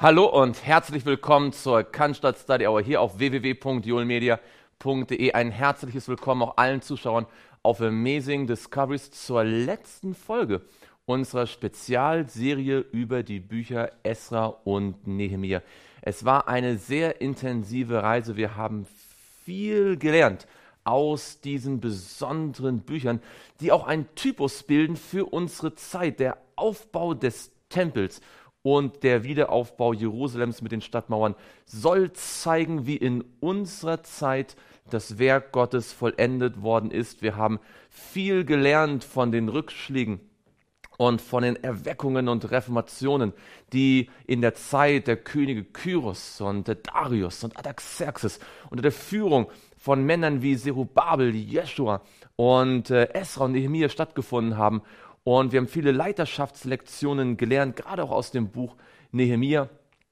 Hallo und herzlich willkommen zur Cannstatt Study Hour hier auf www.julmedia.de. Ein herzliches Willkommen auch allen Zuschauern auf Amazing Discoveries zur letzten Folge unserer Spezialserie über die Bücher Esra und Nehemia. Es war eine sehr intensive Reise. Wir haben viel gelernt aus diesen besonderen Büchern, die auch einen Typus bilden für unsere Zeit, der Aufbau des Tempels. Und der Wiederaufbau Jerusalems mit den Stadtmauern soll zeigen, wie in unserer Zeit das Werk Gottes vollendet worden ist. Wir haben viel gelernt von den Rückschlägen und von den Erweckungen und Reformationen, die in der Zeit der Könige Kyros und Darius und Artaxerxes unter der Führung von Männern wie Zerubabel, Jeschua und Esra und Nehemia stattgefunden haben. Und wir haben viele Leiterschaftslektionen gelernt, gerade auch aus dem Buch Nehemia.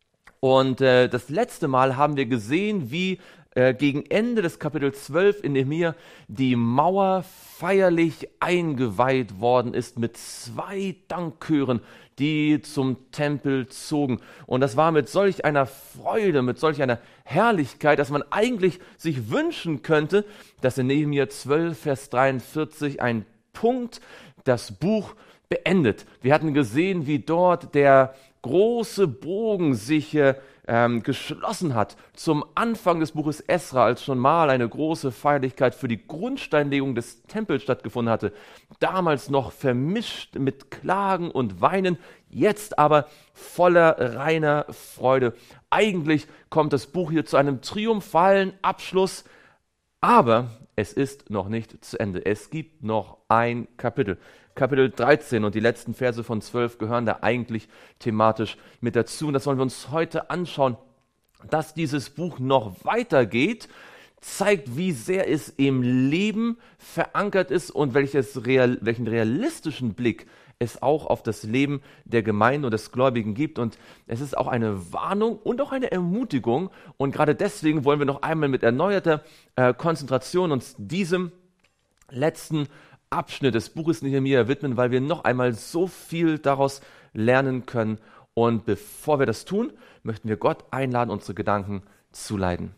Und das letzte Mal haben wir gesehen, wie gegen Ende des Kapitel 12 in Nehemia die Mauer feierlich eingeweiht worden ist mit 2 Dankchören, die zum Tempel zogen. Und das war mit solch einer Freude, mit solch einer Herrlichkeit, dass man eigentlich sich wünschen könnte, dass in Nehemia 12, Vers 43 ein Punkt das Buch beendet. Wir hatten gesehen, wie dort der große Bogen sich geschlossen hat zum Anfang des Buches Esra, als schon mal eine große Feierlichkeit für die Grundsteinlegung des Tempels stattgefunden hatte. Damals noch vermischt mit Klagen und Weinen, jetzt aber voller reiner Freude. Eigentlich kommt das Buch hier zu einem triumphalen Abschluss, aber es ist noch nicht zu Ende. Es gibt noch ein Kapitel. Kapitel 13 und die letzten Verse von 12 gehören da eigentlich thematisch mit dazu. Und das wollen wir uns heute anschauen. Dass dieses Buch noch weitergeht, zeigt, wie sehr es im Leben verankert ist und welchen realistischen Blick es auch auf das Leben der Gemeinde und des Gläubigen gibt. Und es ist auch eine Warnung und auch eine Ermutigung. Und gerade deswegen wollen wir noch einmal mit erneuerter Konzentration uns diesem letzten Abschnitt des Buches Nehemia widmen, weil wir noch einmal so viel daraus lernen können. Und bevor wir das tun, möchten wir Gott einladen, unsere Gedanken zu leiten.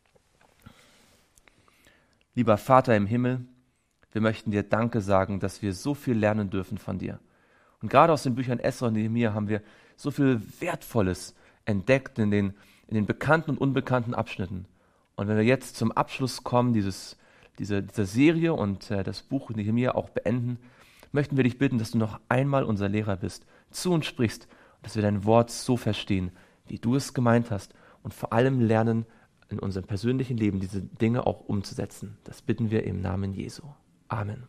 Lieber Vater im Himmel, wir möchten dir Danke sagen, dass wir so viel lernen dürfen von dir. Und gerade aus den Büchern Esra und Nehemia haben wir so viel Wertvolles entdeckt in den bekannten und unbekannten Abschnitten. Und wenn wir jetzt zum Abschluss kommen, dieser Serie und das Buch Nehemia auch beenden, möchten wir dich bitten, dass du noch einmal unser Lehrer bist, zu uns sprichst, und dass wir dein Wort so verstehen, wie du es gemeint hast und vor allem lernen, in unserem persönlichen Leben diese Dinge auch umzusetzen. Das bitten wir im Namen Jesu. Amen.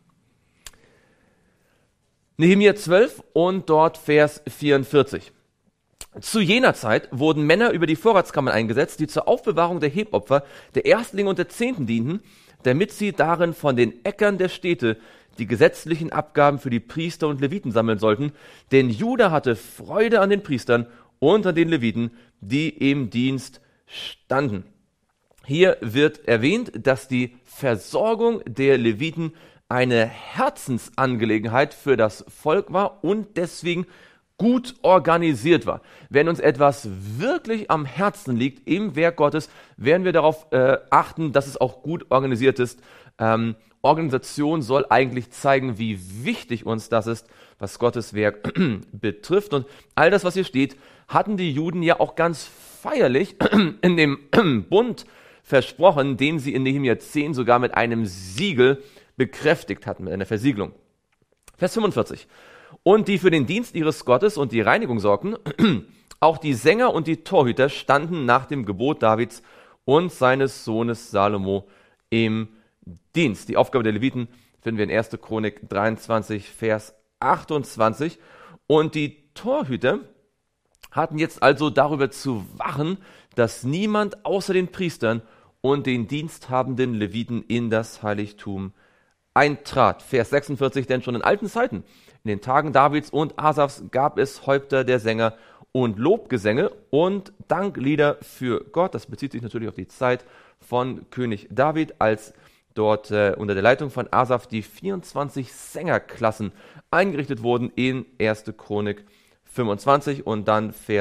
Nehemia 12 und dort Vers 44. Zu jener Zeit wurden Männer über die Vorratskammern eingesetzt, die zur Aufbewahrung der Hebopfer, der Erstlinge und der Zehnten dienten, damit sie darin von den Äckern der Städte die gesetzlichen Abgaben für die Priester und Leviten sammeln sollten, denn Juda hatte Freude an den Priestern und an den Leviten, die im Dienst standen. Hier wird erwähnt, dass die Versorgung der Leviten eine Herzensangelegenheit für das Volk war und deswegen gut organisiert war. Wenn uns etwas wirklich am Herzen liegt im Werk Gottes, werden wir darauf achten, dass es auch gut organisiert ist. Organisation soll eigentlich zeigen, wie wichtig uns das ist, was Gottes Werk betrifft. Und all das, was hier steht, hatten die Juden ja auch ganz feierlich in dem Bund versprochen, den sie in Nehemia 10 sogar mit einem Siegel bekräftigt hatten, mit einer Versiegelung. Vers 45. Und die für den Dienst ihres Gottes und die Reinigung sorgten, auch die Sänger und die Torhüter standen nach dem Gebot Davids und seines Sohnes Salomo im Dienst. Die Aufgabe der Leviten finden wir in 1. Chronik 23, Vers 28. Und die Torhüter hatten jetzt also darüber zu wachen, dass niemand außer den Priestern und den diensthabenden Leviten in das Heiligtum eintrat. Vers 46, denn schon in alten Zeiten, in den Tagen Davids und Asafs, gab es Häupter der Sänger und Lobgesänge und Danklieder für Gott. Das bezieht sich natürlich auf die Zeit von König David, als dort unter der Leitung von Asaf die 24 Sängerklassen eingerichtet wurden in 1. Chronik 25 und dann Vers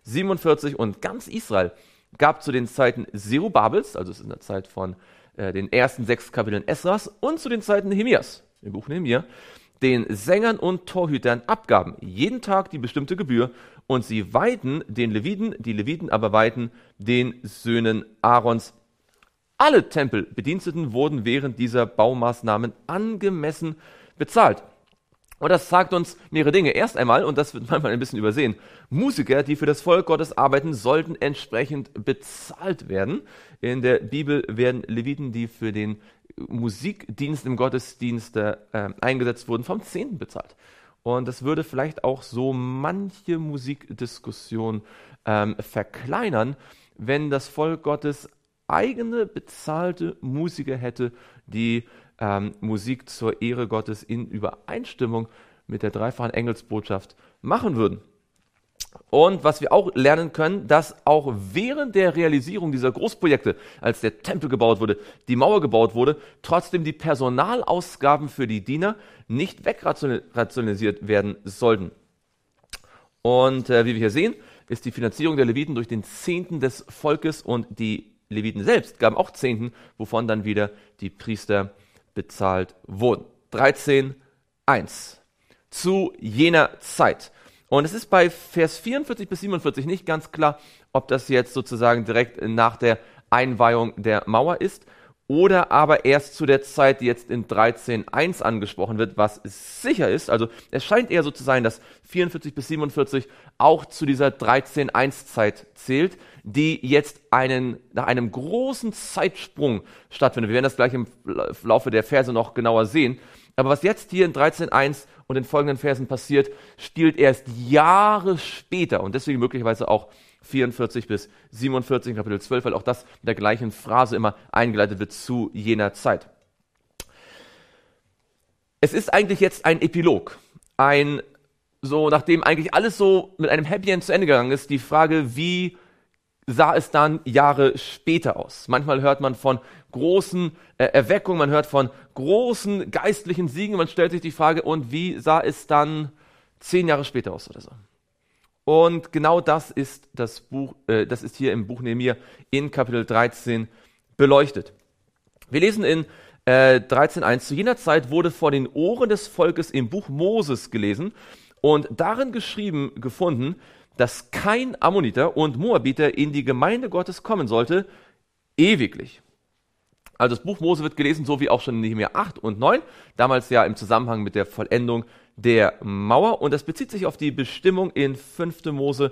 47 und ganz Israel gab zu den Zeiten Zerubabels, also es ist in der Zeit von den ersten 6 Kapiteln Esras, und zu den Zeiten Nehemias, im Buch Nehemia, den Sängern und Torhütern abgaben jeden Tag die bestimmte Gebühr, und sie weihten den Leviten, die Leviten aber weihten den Söhnen Aarons. Alle Tempelbediensteten wurden während dieser Baumaßnahmen angemessen bezahlt. Und das sagt uns mehrere Dinge. Erst einmal, und das wird manchmal ein bisschen übersehen, Musiker, die für das Volk Gottes arbeiten, sollten entsprechend bezahlt werden. In der Bibel werden Leviten, die für den Musikdienst im Gottesdienst eingesetzt wurden, vom Zehnten bezahlt. Und das würde vielleicht auch so manche Musikdiskussion verkleinern, wenn das Volk Gottes eigene bezahlte Musiker hätte, die Musik zur Ehre Gottes in Übereinstimmung mit der dreifachen Engelsbotschaft machen würden. Und was wir auch lernen können, dass auch während der Realisierung dieser Großprojekte, als der Tempel gebaut wurde, die Mauer gebaut wurde, trotzdem die Personalausgaben für die Diener nicht wegrationalisiert werden sollten. Und wie wir hier sehen, ist die Finanzierung der Leviten durch den Zehnten des Volkes, und die Leviten selbst gaben auch Zehnten, wovon dann wieder die Priester bezahlt wurden. 13,1. Zu jener Zeit. Und es ist bei Vers 44 bis 47 nicht ganz klar, ob das jetzt sozusagen direkt nach der Einweihung der Mauer ist oder aber erst zu der Zeit, die jetzt in 13,1 angesprochen wird, was sicher ist. Also es scheint eher so zu sein, dass 44 bis 47 auch zu dieser 13,1 Zeit zählt, die jetzt nach einem großen Zeitsprung stattfindet. Wir werden das gleich im Laufe der Verse noch genauer sehen. Aber was jetzt hier in 13,1 und den folgenden Versen passiert, spielt erst Jahre später und deswegen möglicherweise auch 44 bis 47 in Kapitel 12, weil auch das mit der gleichen Phrase immer eingeleitet wird, zu jener Zeit. Es ist eigentlich jetzt ein Epilog, nachdem eigentlich alles so mit einem Happy End zu Ende gegangen ist, die Frage, wie sah es dann Jahre später aus? Manchmal hört man von großen Erweckungen, man hört von großen geistlichen Siegen, man stellt sich die Frage, und wie sah es dann 10 Jahre später aus oder so? Und genau das ist das ist hier im Buch Nehemia in Kapitel 13 beleuchtet. Wir lesen in 13,1: Zu jener Zeit wurde vor den Ohren des Volkes im Buch Moses gelesen und darin geschrieben gefunden, dass kein Ammoniter und Moabiter in die Gemeinde Gottes kommen sollte, ewiglich. Also das Buch Mose wird gelesen, so wie auch schon in Nehemia 8 und 9, damals ja im Zusammenhang mit der Vollendung der Mauer. Und das bezieht sich auf die Bestimmung in 5. Mose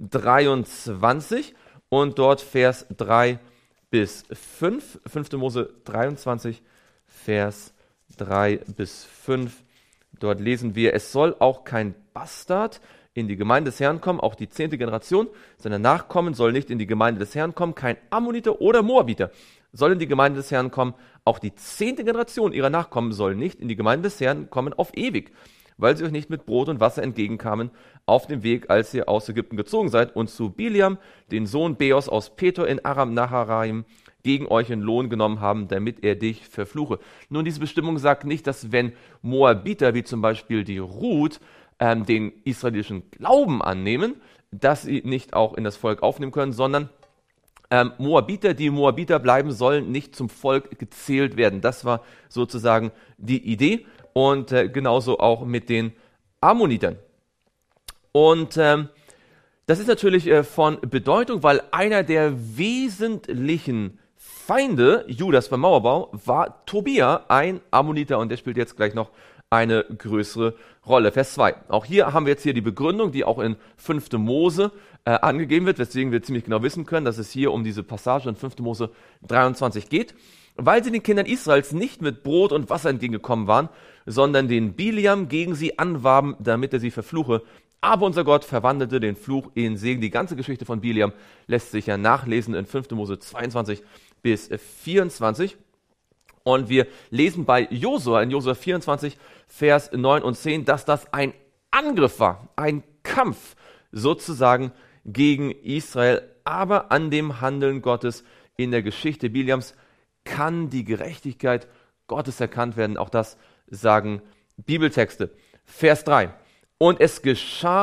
23 und dort Vers 3 bis 5. 5. Mose 23, Vers 3 bis 5. Dort lesen wir, es soll auch kein Bastard in die Gemeinde des Herrn kommen, auch die 10. Generation seiner Nachkommen soll nicht in die Gemeinde des Herrn kommen, kein Ammoniter oder Moabiter soll in die Gemeinde des Herrn kommen, auch die 10. Generation ihrer Nachkommen soll nicht in die Gemeinde des Herrn kommen auf ewig, weil sie euch nicht mit Brot und Wasser entgegenkamen auf dem Weg, als ihr aus Ägypten gezogen seid, und zu Biliam, den Sohn Beos aus Petor in Aram-Naharaim, gegen euch in Lohn genommen haben, damit er dich verfluche. Nun, diese Bestimmung sagt nicht, dass wenn Moabiter, wie zum Beispiel die Ruth, den israelischen Glauben annehmen, dass sie nicht auch in das Volk aufnehmen können, sondern Moabiter, die Moabiter bleiben, sollen nicht zum Volk gezählt werden. Das war sozusagen die Idee, und genauso auch mit den Ammonitern. Und das ist natürlich von Bedeutung, weil einer der wesentlichen Feinde Judas beim Mauerbau war Tobia, ein Ammoniter, und der spielt jetzt gleich noch eine größere Rolle. Vers 2. Auch hier haben wir jetzt die Begründung, die auch in 5. Mose angegeben wird, weswegen wir ziemlich genau wissen können, dass es hier um diese Passage in 5. Mose 23 geht. Weil sie den Kindern Israels nicht mit Brot und Wasser entgegengekommen waren, sondern den Biliam gegen sie anwarben, damit er sie verfluche. Aber unser Gott verwandelte den Fluch in Segen. Die ganze Geschichte von Biliam lässt sich ja nachlesen in 5. Mose 22 bis 24. Und wir lesen bei Josua, in Josua 24, Vers 9 und 10, dass das ein Angriff war, ein Kampf sozusagen gegen Israel. Aber an dem Handeln Gottes in der Geschichte Biliams kann die Gerechtigkeit Gottes erkannt werden. Auch das sagen Bibeltexte. Vers 3. Und es geschah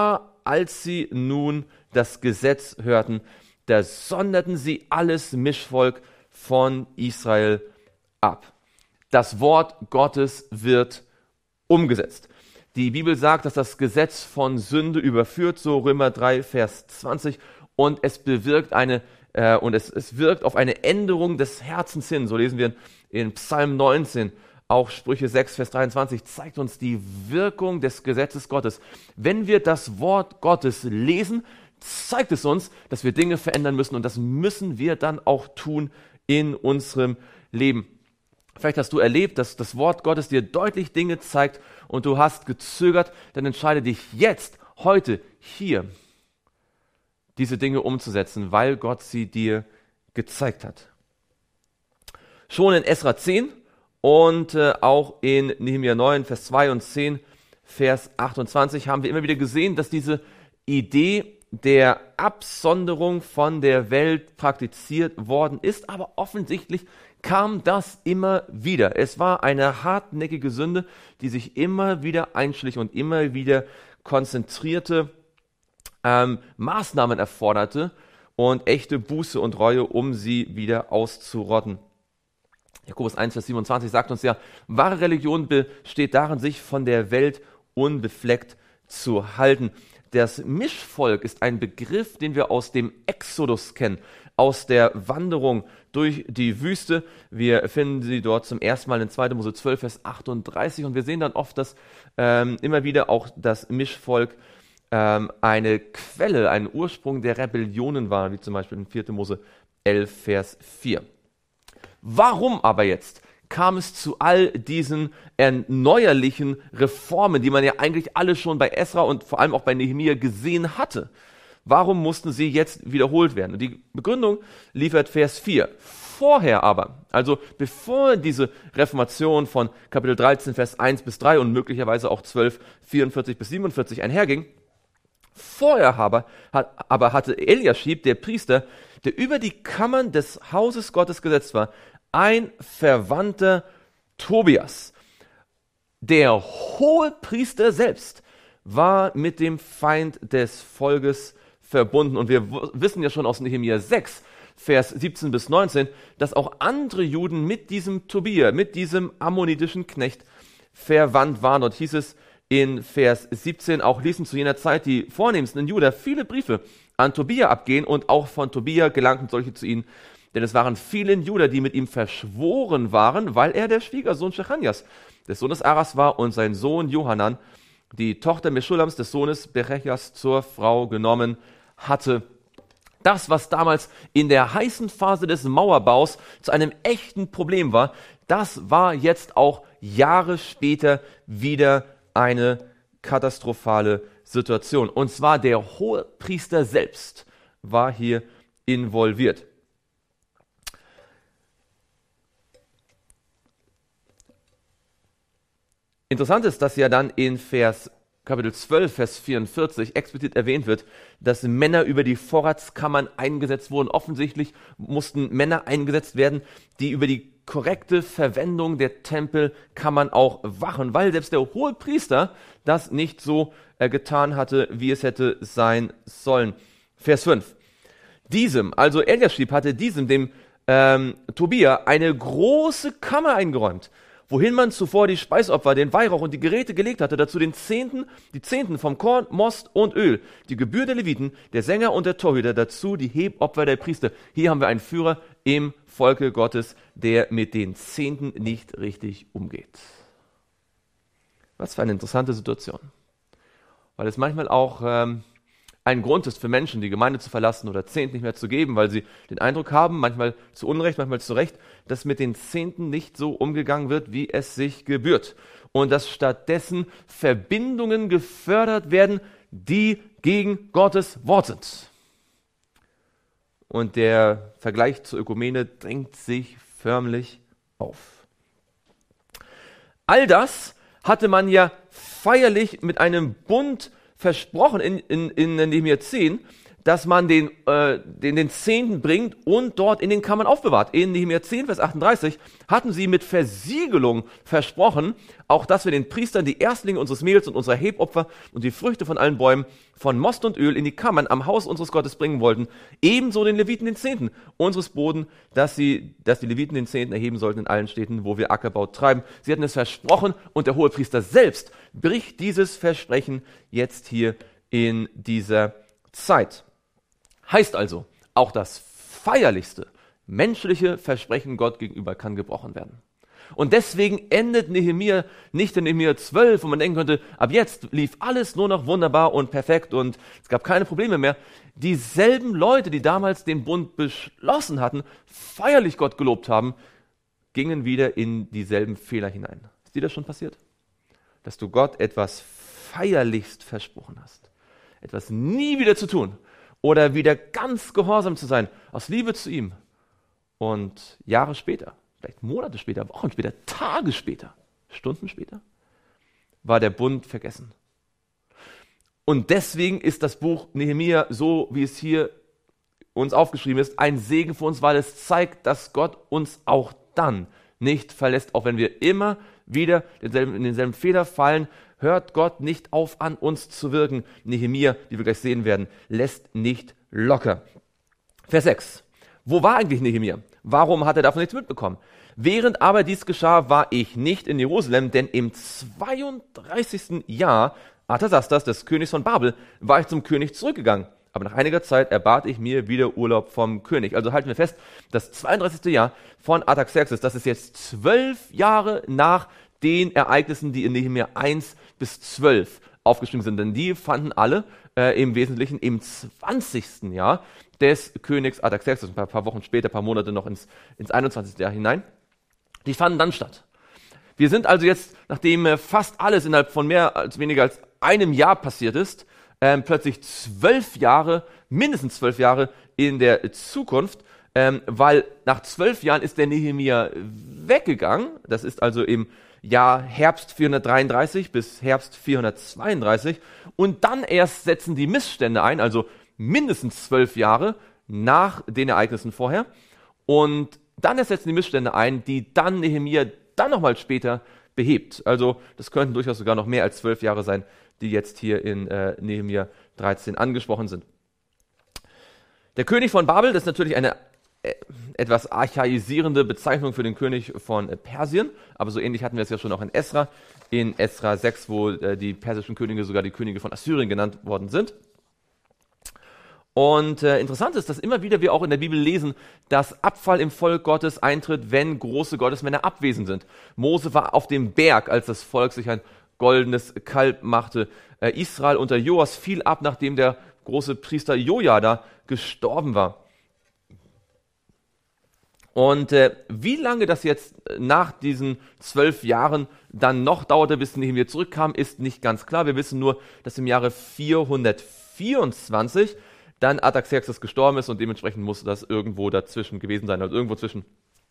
als sie nun das Gesetz hörten, da sonderten sie alles Mischvolk von Israel ab. Das Wort Gottes wird umgesetzt. Die Bibel sagt, dass das Gesetz von Sünde überführt, so Römer 3, Vers 20, und es bewirkt es wirkt auf eine Änderung des Herzens hin. So lesen wir in Psalm 19, auch Sprüche 6, Vers 23, zeigt uns die Wirkung des Gesetzes Gottes. Wenn wir das Wort Gottes lesen, zeigt es uns, dass wir Dinge verändern müssen, und das müssen wir dann auch tun in unserem Leben. Vielleicht hast du erlebt, dass das Wort Gottes dir deutlich Dinge zeigt und du hast gezögert, dann entscheide dich jetzt, heute, hier, diese Dinge umzusetzen, weil Gott sie dir gezeigt hat. Schon in Esra 10 und auch in Nehemia 9, Vers 2 und 10, Vers 28 haben wir immer wieder gesehen, dass diese Idee der Absonderung von der Welt praktiziert worden ist, aber offensichtlich kam das immer wieder. Es war eine hartnäckige Sünde, die sich immer wieder einschlich und immer wieder konzentrierte Maßnahmen erforderte und echte Buße und Reue, um sie wieder auszurotten. Jakobus 1, Vers 27 sagt uns ja, wahre Religion besteht darin, sich von der Welt unbefleckt zu halten. Das Mischvolk ist ein Begriff, den wir aus dem Exodus kennen, aus der Wanderung durch die Wüste. Wir finden sie dort zum ersten Mal in 2. Mose 12, Vers 38, und wir sehen dann oft, dass immer wieder auch das Mischvolk eine Quelle, ein Ursprung der Rebellionen war, wie zum Beispiel in 4. Mose 11, Vers 4. Warum aber jetzt kam es zu all diesen erneuerlichen Reformen, die man ja eigentlich alle schon bei Esra und vor allem auch bei Nehemia gesehen hatte? Warum mussten sie jetzt wiederholt werden? Und die Begründung liefert Vers 4. Vorher aber, also bevor diese Reformation von Kapitel 13, Vers 1 bis 3 und möglicherweise auch 12, 44 bis 47 einherging, vorher aber hatte Eliaschib, der Priester, der über die Kammern des Hauses Gottes gesetzt war, ein Verwandter Tobias. Der Hohepriester selbst war mit dem Feind des Volkes verbunden. Und wir wissen ja schon aus Nehemia 6, Vers 17 bis 19, dass auch andere Juden mit diesem Tobia, mit diesem ammonitischen Knecht verwandt waren. Dort hieß es in Vers 17, auch ließen zu jener Zeit die vornehmsten in Juda viele Briefe an Tobia abgehen, und auch von Tobia gelangten solche zu ihnen. Denn es waren viele in Juda, die mit ihm verschworen waren, weil er der Schwiegersohn Schechanias, des Sohnes Aras war, und sein Sohn Johanan, die Tochter Meschulams, des Sohnes Berechas, zur Frau genommen hatte. Das, was damals in der heißen Phase des Mauerbaus zu einem echten Problem war, das war jetzt auch Jahre später wieder eine katastrophale Situation. Und zwar der Hohepriester selbst war hier involviert. Interessant ist, dass ja dann in Kapitel 12, Vers 44 explizit erwähnt wird, dass Männer über die Vorratskammern eingesetzt wurden. Offensichtlich mussten Männer eingesetzt werden, die über die korrekte Verwendung der Tempelkammern auch wachen, weil selbst der Hohepriester das nicht so getan hatte, wie es hätte sein sollen. Vers 5. Also Eliaschib hatte dem Tobia, eine große Kammer eingeräumt, wohin man zuvor die Speisopfer, den Weihrauch und die Geräte gelegt hatte, dazu die Zehnten vom Korn, Most und Öl, die Gebühr der Leviten, der Sänger und der Torhüter, dazu die Hebopfer der Priester. Hier haben wir einen Führer im Volke Gottes, der mit den Zehnten nicht richtig umgeht. Was für eine interessante Situation. Weil es manchmal auch ein Grund ist für Menschen, die Gemeinde zu verlassen oder Zehnten nicht mehr zu geben, weil sie den Eindruck haben, manchmal zu Unrecht, manchmal zu Recht, dass mit den Zehnten nicht so umgegangen wird, wie es sich gebührt. Und dass stattdessen Verbindungen gefördert werden, die gegen Gottes Wort sind. Und der Vergleich zur Ökumene drängt sich förmlich auf. All das hatte man ja feierlich mit einem Bund versprochen in Nehemia 10, dass man den Zehnten bringt und dort in den Kammern aufbewahrt. In Nehemia 10, Vers 38 hatten sie mit Versiegelung versprochen, auch dass wir den Priestern die Erstlinge unseres Mehls und unserer Hebopfer und die Früchte von allen Bäumen, von Most und Öl in die Kammern am Haus unseres Gottes bringen wollten, ebenso den Leviten den Zehnten unseres Boden, dass die Leviten den Zehnten erheben sollten in allen Städten, wo wir Ackerbau treiben. Sie hatten es versprochen und der Hohepriester selbst bricht dieses Versprechen jetzt hier in dieser Zeit. Heißt also, auch das feierlichste menschliche Versprechen Gott gegenüber kann gebrochen werden. Und deswegen endet Nehemia nicht in Nehemia 12, wo man denken könnte, ab jetzt lief alles nur noch wunderbar und perfekt und es gab keine Probleme mehr. Dieselben Leute, die damals den Bund beschlossen hatten, feierlich Gott gelobt haben, gingen wieder in dieselben Fehler hinein. Ist dir das schon passiert? Dass du Gott etwas feierlichst versprochen hast, etwas nie wieder zu tun oder wieder ganz gehorsam zu sein, aus Liebe zu ihm und Jahre später, vielleicht Monate später, Wochen später, Tage später, Stunden später, war der Bund vergessen. Und deswegen ist das Buch Nehemia, so wie es hier uns aufgeschrieben ist, ein Segen für uns, weil es zeigt, dass Gott uns auch dann nicht verlässt, auch wenn wir immer wieder in denselben Fehler fallen, hört Gott nicht auf, an uns zu wirken. Nehemia, wie wir gleich sehen werden, lässt nicht locker. Vers 6. Wo war eigentlich Nehemia? Warum hat er davon nichts mitbekommen? Während aber dies geschah, war ich nicht in Jerusalem, denn im 32. Jahr Artasastas, des Königs von Babel, war ich zum König zurückgegangen. Aber nach einiger Zeit erbat ich mir wieder Urlaub vom König. Also halten wir fest, das 32. Jahr von Artaxerxes, das ist jetzt 12 Jahre nach den Ereignissen, die in Nehemia 1 bis 12 aufgeschrieben sind. Denn die fanden alle im Wesentlichen im 20. Jahr des Königs Artaxerxes, ein paar Wochen später, ein paar Monate noch ins 21. Jahr hinein. Die fanden dann statt. Wir sind also jetzt, nachdem fast alles innerhalb von mehr als weniger als einem Jahr passiert ist, plötzlich 12 Jahre, mindestens 12 Jahre in der Zukunft, weil nach 12 Jahren ist der Nehemia weggegangen. Das ist also im Jahr Herbst 433 bis Herbst 432. Und dann erst setzen die Missstände ein, also mindestens 12 Jahre nach den Ereignissen vorher. Und dann erst setzen die Missstände ein, die dann Nehemia dann nochmal später behebt. Also das könnten durchaus sogar noch mehr als 12 Jahre sein, die jetzt hier in Nehemia 13 angesprochen sind. Der König von Babel, das ist natürlich eine etwas archaisierende Bezeichnung für den König von Persien, aber so ähnlich hatten wir es ja schon auch in Esra 6, wo die persischen Könige sogar die Könige von Assyrien genannt worden sind. Und interessant ist, dass immer wieder wir auch in der Bibel lesen, dass Abfall im Volk Gottes eintritt, wenn große Gottesmänner abwesend sind. Mose war auf dem Berg, als das Volk sich ein goldenes Kalb machte. Israel unter Joas fiel ab, nachdem der große Priester Jojada gestorben war. Und wie lange das jetzt nach diesen 12 Jahren dann noch dauerte, bis Nehemia zurückkam, ist nicht ganz klar. Wir wissen nur, dass im Jahre 424 dann Artaxerxes gestorben ist und dementsprechend muss das irgendwo dazwischen gewesen sein, also irgendwo zwischen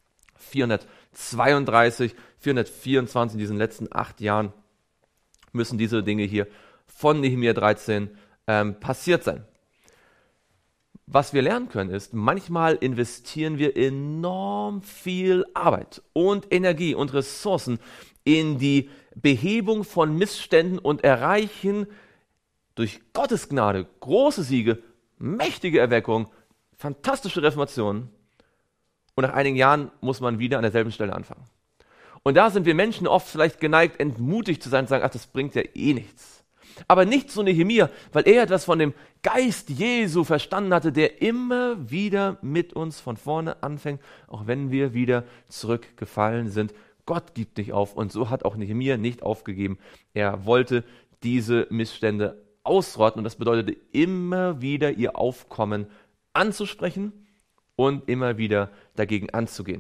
432, 424, in diesen letzten 8 Jahren müssen diese Dinge hier von Nehemia 13 passiert sein. Was wir lernen können ist, manchmal investieren wir enorm viel Arbeit und Energie und Ressourcen in die Behebung von Missständen und erreichen durch Gottes Gnade große Siege, mächtige Erweckung, fantastische Reformationen. Und nach einigen Jahren muss man wieder an derselben Stelle anfangen. Und da sind wir Menschen oft vielleicht geneigt, entmutigt zu sein und sagen, ach, das bringt ja eh nichts. Aber nicht so Nehemia, weil er etwas von dem Geist Jesu verstanden hatte, der immer wieder mit uns von vorne anfängt, auch wenn wir wieder zurückgefallen sind. Gott gibt nicht auf und so hat auch Nehemia nicht aufgegeben. Er wollte diese Missstände ausrotten und das bedeutete immer wieder ihr Aufkommen anzusprechen und immer wieder dagegen anzugehen.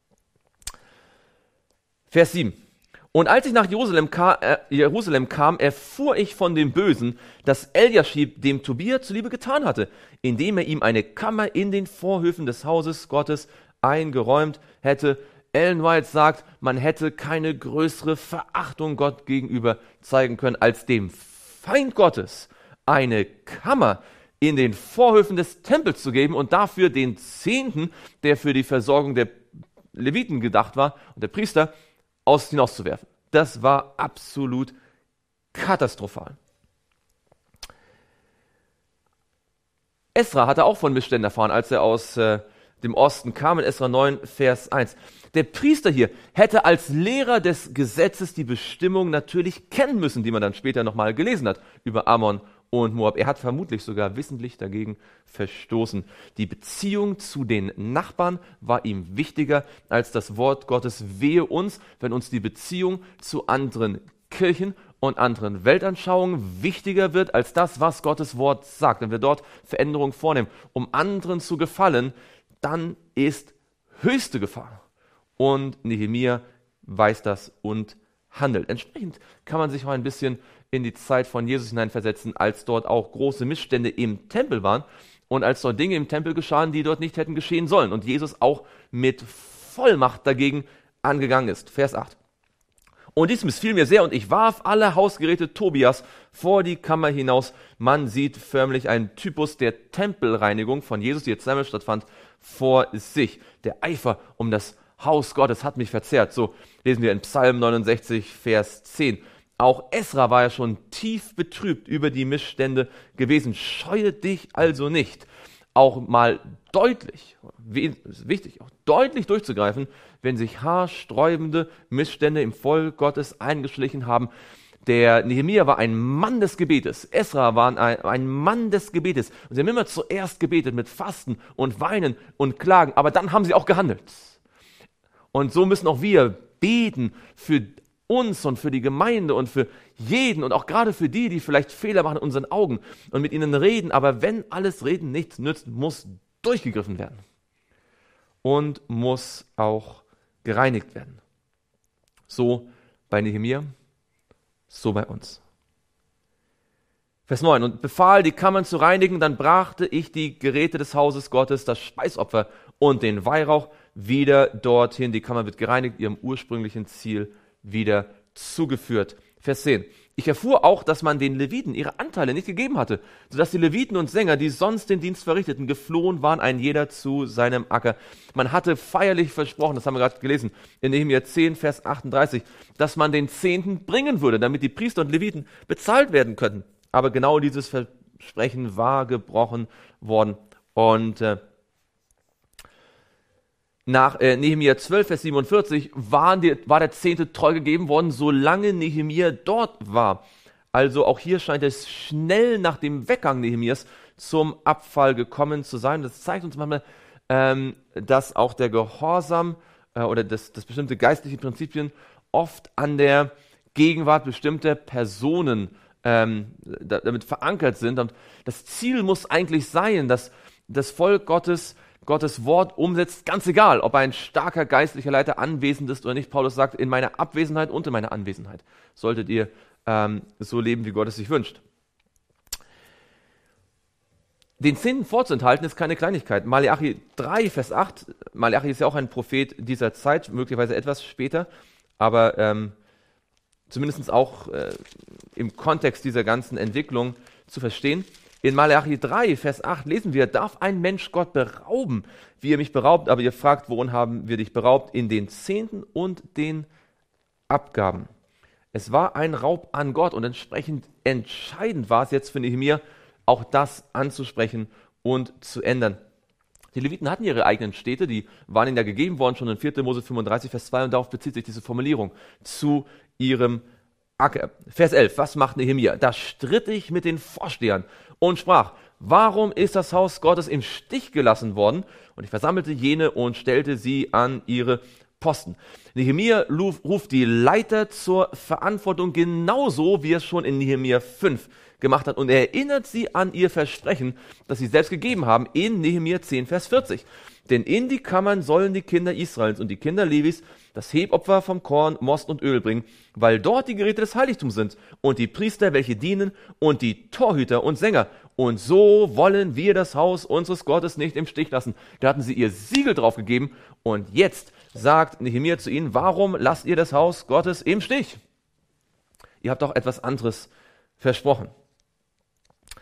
Vers 7. Und als ich nach Jerusalem kam, erfuhr ich von dem Bösen, dass Eliaschib dem Tobia zuliebe getan hatte, indem er ihm eine Kammer in den Vorhöfen des Hauses Gottes eingeräumt hätte. Ellen White sagt, man hätte keine größere Verachtung Gott gegenüber zeigen können, als dem Feind Gottes eine Kammer in den Vorhöfen des Tempels zu geben und dafür den Zehnten, der für die Versorgung der Leviten gedacht war und der Priester, hinauszuwerfen. Das war absolut katastrophal. Esra hatte auch von Missständen erfahren, als er aus dem Osten kam, in Esra 9, Vers 1. Der Priester hier hätte als Lehrer des Gesetzes die Bestimmung natürlich kennen müssen, die man dann später nochmal gelesen hat über Ammon und Moab. Er hat vermutlich sogar wissentlich dagegen verstoßen. Die Beziehung zu den Nachbarn war ihm wichtiger als das Wort Gottes. Wehe uns, wenn uns die Beziehung zu anderen Kirchen und anderen Weltanschauungen wichtiger wird als das, was Gottes Wort sagt. Wenn wir dort Veränderungen vornehmen, um anderen zu gefallen, dann ist höchste Gefahr. Und Nehemia weiß das und handelt. Entsprechend kann man sich auch ein bisschen in die Zeit von Jesus hineinversetzen, als dort auch große Missstände im Tempel waren und als dort Dinge im Tempel geschahen, die dort nicht hätten geschehen sollen. Und Jesus auch mit Vollmacht dagegen angegangen ist. Vers 8. Und dies missfiel mir sehr, und ich warf alle Hausgeräte Tobias vor die Kammer hinaus. Man sieht förmlich einen Typus der Tempelreinigung von Jesus, die jetzt einmal stattfand, vor sich. Der Eifer um das Haus Gottes hat mich verzehrt. So lesen wir in Psalm 69, Vers 10. Auch Esra war ja schon tief betrübt über die Missstände gewesen. Scheue dich also nicht, auch mal deutlich, wichtig, auch deutlich durchzugreifen, wenn sich haarsträubende Missstände im Volk Gottes eingeschlichen haben. Der Nehemia war ein Mann des Gebetes. Esra war ein Mann des Gebetes. Und sie haben immer zuerst gebetet mit Fasten und Weinen und Klagen, aber dann haben sie auch gehandelt. Und so müssen auch wir beten für uns und für die Gemeinde und für jeden und auch gerade für die, die vielleicht Fehler machen in unseren Augen und mit ihnen reden. Aber wenn alles Reden nichts nützt, muss durchgegriffen werden und muss auch gereinigt werden. So bei Nehemia, so bei uns. Vers 9. Und befahl, die Kammern zu reinigen, dann brachte ich die Geräte des Hauses Gottes, das Speisopfer und den Weihrauch wieder dorthin. Die Kammer wird gereinigt, ihrem ursprünglichen Ziel wieder zugeführt. Vers 10. Ich erfuhr auch, dass man den Leviten ihre Anteile nicht gegeben hatte, sodass die Leviten und Sänger, die sonst den Dienst verrichteten, geflohen waren, ein jeder zu seinem Acker. Man hatte feierlich versprochen, das haben wir gerade gelesen, in Nehemia 10, Vers 38, dass man den Zehnten bringen würde, damit die Priester und Leviten bezahlt werden könnten. Aber genau dieses Versprechen war gebrochen worden. Und nach Nehemia 12, Vers 47 war der Zehnte treu gegeben worden, solange Nehemia dort war. Also auch hier scheint es schnell nach dem Weggang Nehemias zum Abfall gekommen zu sein. Das zeigt uns manchmal, dass auch der Gehorsam oder dass bestimmte geistliche Prinzipien oft an der Gegenwart bestimmter Personen damit verankert sind. Und das Ziel muss eigentlich sein, dass das Volk Gottes Wort umsetzt, ganz egal, ob ein starker geistlicher Leiter anwesend ist oder nicht. Paulus sagt, in meiner Abwesenheit und in meiner Anwesenheit solltet ihr so leben, wie Gott es sich wünscht. Den Zehnten vorzuenthalten ist keine Kleinigkeit. Maleachi 3, Vers 8, Maleachi ist ja auch ein Prophet dieser Zeit, möglicherweise etwas später, aber zumindest auch im Kontext dieser ganzen Entwicklung zu verstehen. In Maleachi 3, Vers 8 lesen wir, darf ein Mensch Gott berauben, wie er mich beraubt, aber ihr fragt, worin haben wir dich beraubt? In den Zehnten und den Abgaben. Es war ein Raub an Gott und entsprechend entscheidend war es jetzt für Nehemia, auch das anzusprechen und zu ändern. Die Leviten hatten ihre eigenen Städte, die waren ihnen ja gegeben worden, schon in 4. Mose 35, Vers 2, und darauf bezieht sich diese Formulierung, zu ihrem Acker. Vers 11, was macht Nehemia? Da stritt ich mit den Vorstehern und sprach, warum ist das Haus Gottes im Stich gelassen worden? Und ich versammelte jene und stellte sie an ihre Posten. Nehemia ruft die Leiter zur Verantwortung, genauso wie er es schon in Nehemia 5 gemacht hat, und er erinnert sie an ihr Versprechen, das sie selbst gegeben haben, in Nehemia 10, Vers 40. Denn in die Kammern sollen die Kinder Israels und die Kinder Levis das Hebopfer vom Korn, Most und Öl bringen, weil dort die Geräte des Heiligtums sind und die Priester, welche dienen, und die Torhüter und Sänger. Und so wollen wir das Haus unseres Gottes nicht im Stich lassen. Da hatten sie ihr Siegel drauf gegeben, und jetzt sagt Nehemia zu ihnen, warum lasst ihr das Haus Gottes im Stich? Ihr habt doch etwas anderes versprochen.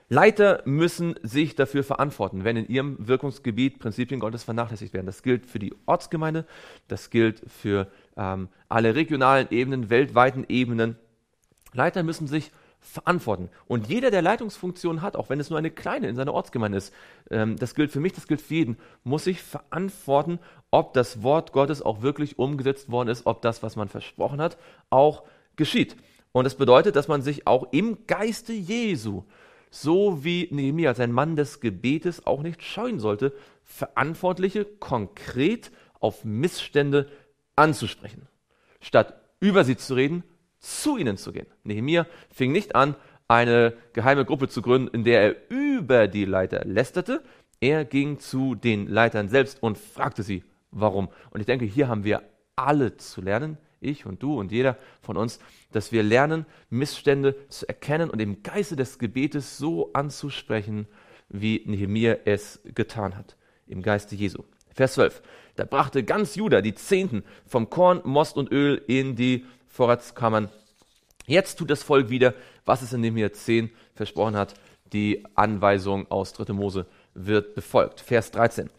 Leiter müssen sich dafür verantworten, wenn in ihrem Wirkungsgebiet Prinzipien Gottes vernachlässigt werden. Das gilt für die Ortsgemeinde, das gilt für alle regionalen Ebenen, weltweiten Ebenen. Leiter müssen sich verantworten. Und jeder, der Leitungsfunktionen hat, auch wenn es nur eine kleine in seiner Ortsgemeinde ist, das gilt für mich, das gilt für jeden, muss sich verantworten, ob das Wort Gottes auch wirklich umgesetzt worden ist, ob das, was man versprochen hat, auch geschieht. Und das bedeutet, dass man sich auch im Geiste Jesu, so wie Nehemia als ein Mann des Gebetes, auch nicht scheuen sollte, Verantwortliche konkret auf Missstände anzusprechen. Statt über sie zu reden, zu ihnen zu gehen. Nehemia fing nicht an, eine geheime Gruppe zu gründen, in der er über die Leiter lästerte. Er ging zu den Leitern selbst und fragte sie, warum. Und ich denke, hier haben wir alle zu lernen, ich und du und jeder von uns, dass wir lernen, Missstände zu erkennen und im Geiste des Gebetes so anzusprechen, wie Nehemia es getan hat, im Geiste Jesu. Vers 12. Da brachte ganz Juda die Zehnten vom Korn, Most und Öl in die Vorratskammern. Jetzt tut das Volk wieder, was es in Nehemia 10 versprochen hat. Die Anweisung aus 3. Mose wird befolgt. Vers 13.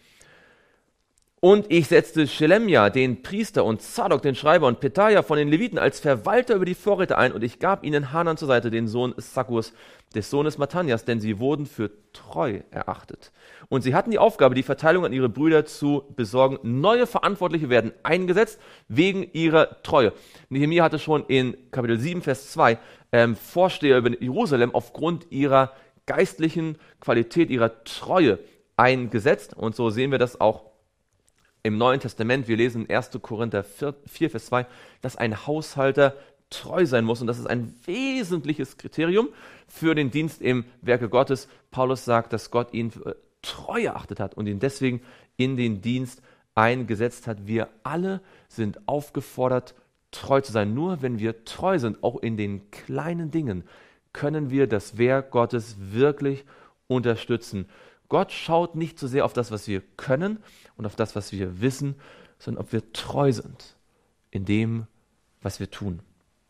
Und ich setzte Schelemja, den Priester, und Zadok, den Schreiber, und Petaja von den Leviten als Verwalter über die Vorräte ein, und ich gab ihnen Hanan zur Seite, den Sohn Sakkurs, des Sohnes Mattanias, denn sie wurden für treu erachtet. Und sie hatten die Aufgabe, die Verteilung an ihre Brüder zu besorgen. Neue Verantwortliche werden eingesetzt wegen ihrer Treue. Nehemia hatte schon in Kapitel 7, Vers 2 Vorsteher über Jerusalem aufgrund ihrer geistlichen Qualität, ihrer Treue eingesetzt. Und so sehen wir das auch im Neuen Testament. Wir lesen in 1. Korinther 4, Vers 2, dass ein Haushalter treu sein muss. Und das ist ein wesentliches Kriterium für den Dienst im Werke Gottes. Paulus sagt, dass Gott ihn treu erachtet hat und ihn deswegen in den Dienst eingesetzt hat. Wir alle sind aufgefordert, treu zu sein. Nur wenn wir treu sind, auch in den kleinen Dingen, können wir das Werk Gottes wirklich unterstützen. Gott schaut nicht so sehr auf das, was wir können und auf das, was wir wissen, sondern ob wir treu sind in dem, was wir tun.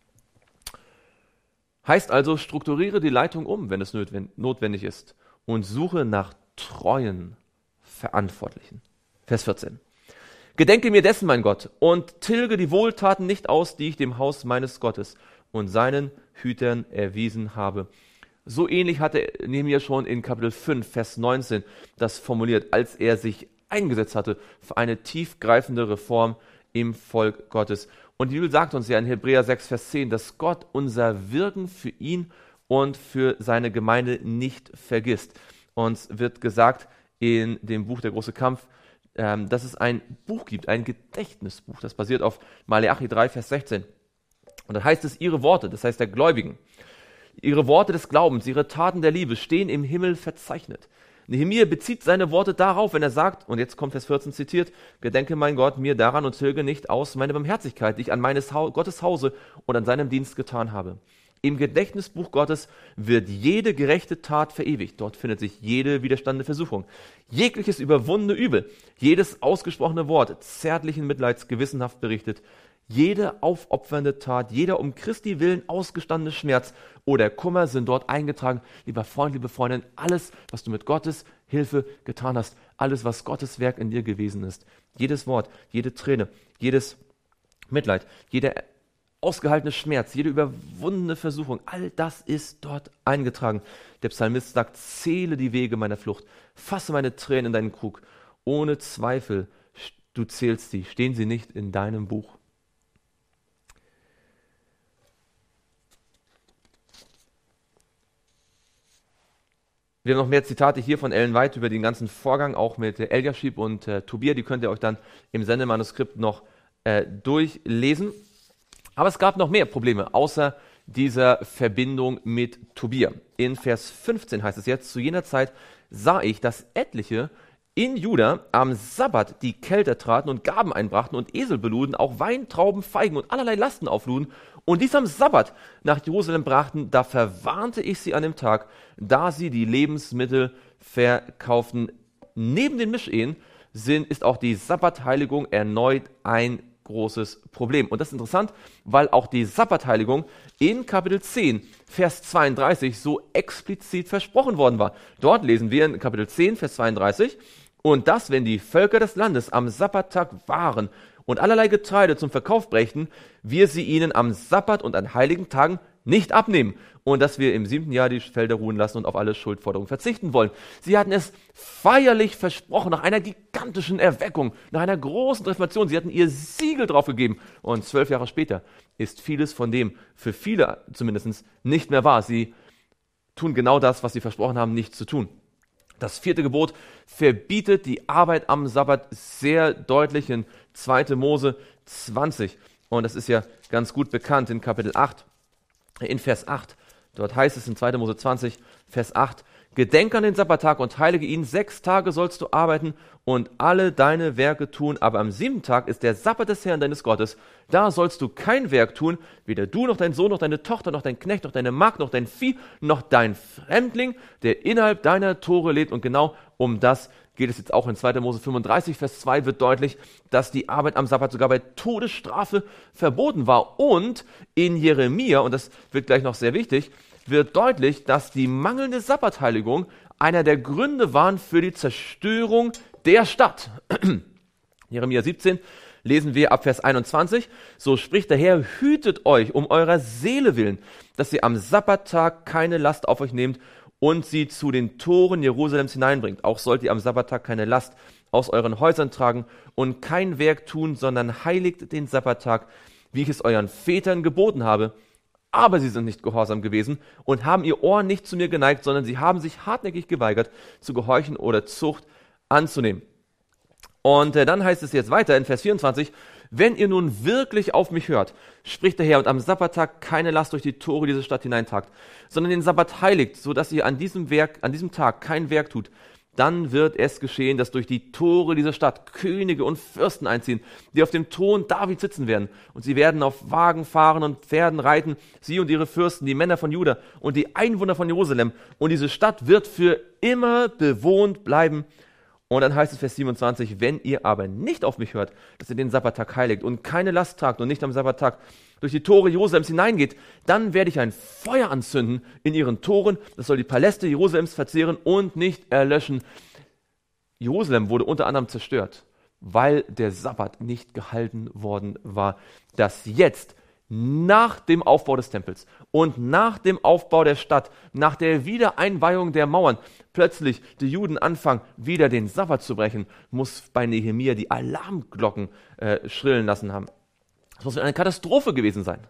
Heißt also, strukturiere die Leitung um, wenn es notwendig ist, und suche nach treuen Verantwortlichen. Vers 14. Gedenke mir dessen, mein Gott, und tilge die Wohltaten nicht aus, die ich dem Haus meines Gottes und seinen Hütern erwiesen habe. So ähnlich hatte Nehemia schon in Kapitel 5, Vers 19 das formuliert, als er sich eingesetzt hatte für eine tiefgreifende Reform im Volk Gottes. Und die Bibel sagt uns ja in Hebräer 6, Vers 10, dass Gott unser Wirken für ihn und für seine Gemeinde nicht vergisst. Uns wird gesagt in dem Buch Der große Kampf, dass es ein Buch gibt, ein Gedächtnisbuch, das basiert auf Maleachi 3, Vers 16. Und da heißt es, ihre Worte, das heißt der Gläubigen, ihre Worte des Glaubens, ihre Taten der Liebe stehen im Himmel verzeichnet. Nehemia bezieht seine Worte darauf, wenn er sagt, und jetzt kommt Vers 14 zitiert, gedenke mein Gott mir daran und tilge nicht aus meine Barmherzigkeit, die ich an meines Gottes Hause und an seinem Dienst getan habe. Im Gedächtnisbuch Gottes wird jede gerechte Tat verewigt. Dort findet sich jede widerstandene Versuchung, jegliches überwundene Übel, jedes ausgesprochene Wort, zärtlichen Mitleids gewissenhaft berichtet, jede aufopfernde Tat, jeder um Christi willen ausgestandene Schmerz oder Kummer sind dort eingetragen. Lieber Freund, liebe Freundin, alles, was du mit Gottes Hilfe getan hast, alles, was Gottes Werk in dir gewesen ist, jedes Wort, jede Träne, jedes Mitleid, jeder ausgehaltene Schmerz, jede überwundene Versuchung, all das ist dort eingetragen. Der Psalmist sagt, zähle die Wege meiner Flucht, fasse meine Tränen in deinen Krug. Ohne Zweifel, du zählst sie, stehen sie nicht in deinem Buch. Wir haben noch mehr Zitate hier von Ellen White über den ganzen Vorgang, auch mit Eliashib und Tobia, die könnt ihr euch dann im Sendemanuskript noch durchlesen. Aber es gab noch mehr Probleme, außer dieser Verbindung mit Tobia. In Vers 15 heißt es jetzt, zu jener Zeit sah ich, dass etliche in Juda am Sabbat die Kelter traten und Gaben einbrachten und Esel beluden, auch Weintrauben, Feigen und allerlei Lasten aufluden und dies am Sabbat nach Jerusalem brachten. Da verwarnte ich sie an dem Tag, da sie die Lebensmittel verkauften. Neben den Mischehen ist auch die Sabbatheiligung erneut ein großes Problem. Und das ist interessant, weil auch die Sabbatheiligung in Kapitel 10, Vers 32 so explizit versprochen worden war. Dort lesen wir in Kapitel 10, Vers 32, und dass, wenn die Völker des Landes am Sabbattag waren und allerlei Getreide zum Verkauf brächten, wir sie ihnen am Sabbat und an heiligen Tagen nicht abnehmen, und dass wir im 7. Jahr die Felder ruhen lassen und auf alle Schuldforderungen verzichten wollen. Sie hatten es feierlich versprochen, nach einer gigantischen Erweckung, nach einer großen Reformation. Sie hatten ihr Siegel drauf gegeben. Und 12 Jahre später ist vieles von dem, für viele zumindest, nicht mehr wahr. Sie tun genau das, was sie versprochen haben, nicht zu tun. Das 4. Gebot verbietet die Arbeit am Sabbat sehr deutlich in 2. Mose 20. Und das ist ja ganz gut bekannt in Kapitel 8, in Vers 8. Dort heißt es in 2. Mose 20, Vers 8, Gedenk an den Sabbattag und heilige ihn, 6 Tage sollst du arbeiten und alle deine Werke tun, aber am 7. Tag ist der Sabbat des Herrn deines Gottes. Da sollst du kein Werk tun, weder du noch dein Sohn noch deine Tochter noch dein Knecht noch deine Magd noch dein Vieh noch dein Fremdling, der innerhalb deiner Tore lebt. Und genau um das geht es jetzt auch in 2. Mose 35, Vers 2 wird deutlich, dass die Arbeit am Sabbat sogar bei Todesstrafe verboten war. Und in Jeremia, und das wird gleich noch sehr wichtig, wird deutlich, dass die mangelnde Sabbatheiligung einer der Gründe waren für die Zerstörung der Stadt. Jeremia 17 lesen wir ab Vers 21, so spricht der Herr, hütet euch um eurer Seele willen, dass ihr am Sabbattag keine Last auf euch nehmt und sie zu den Toren Jerusalems hineinbringt. Auch sollt ihr am Sabbattag keine Last aus euren Häusern tragen und kein Werk tun, sondern heiligt den Sabbattag, wie ich es euren Vätern geboten habe. Aber sie sind nicht gehorsam gewesen und haben ihr Ohr nicht zu mir geneigt, sondern sie haben sich hartnäckig geweigert, zu gehorchen oder Zucht anzunehmen. Und dann heißt es jetzt weiter in Vers 24, wenn ihr nun wirklich auf mich hört, spricht der Herr, und am Sabbattag keine Last durch die Tore dieser Stadt hineintragt, sondern den Sabbat heiligt, so dass ihr an diesem Tag kein Werk tut, dann wird es geschehen, dass durch die Tore dieser Stadt Könige und Fürsten einziehen, die auf dem Thron David sitzen werden. Und sie werden auf Wagen fahren und Pferden reiten, sie und ihre Fürsten, die Männer von Juda und die Einwohner von Jerusalem. Und diese Stadt wird für immer bewohnt bleiben. Und dann heißt es Vers 27, wenn ihr aber nicht auf mich hört, dass ihr den Sabbattag heiligt und keine Last tragt und nicht am Sabbattag durch die Tore Jerusalems hineingeht, dann werde ich ein Feuer anzünden in ihren Toren, das soll die Paläste Jerusalems verzehren und nicht erlöschen. Jerusalem wurde unter anderem zerstört, weil der Sabbat nicht gehalten worden war, dass jetzt nach dem Aufbau des Tempels und nach dem Aufbau der Stadt, nach der Wiedereinweihung der Mauern, plötzlich die Juden anfangen, wieder den Sabbat zu brechen, muss bei Nehemia die Alarmglocken schrillen lassen haben. Das muss eine Katastrophe gewesen sein.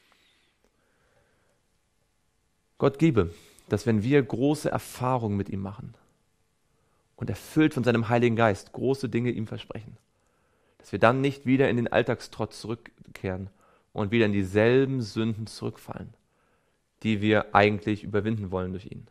Gott gebe, dass wenn wir große Erfahrungen mit ihm machen und erfüllt von seinem Heiligen Geist große Dinge ihm versprechen, dass wir dann nicht wieder in den Alltagstrott zurückkehren und wieder in dieselben Sünden zurückfallen, die wir eigentlich überwinden wollen durch ihn.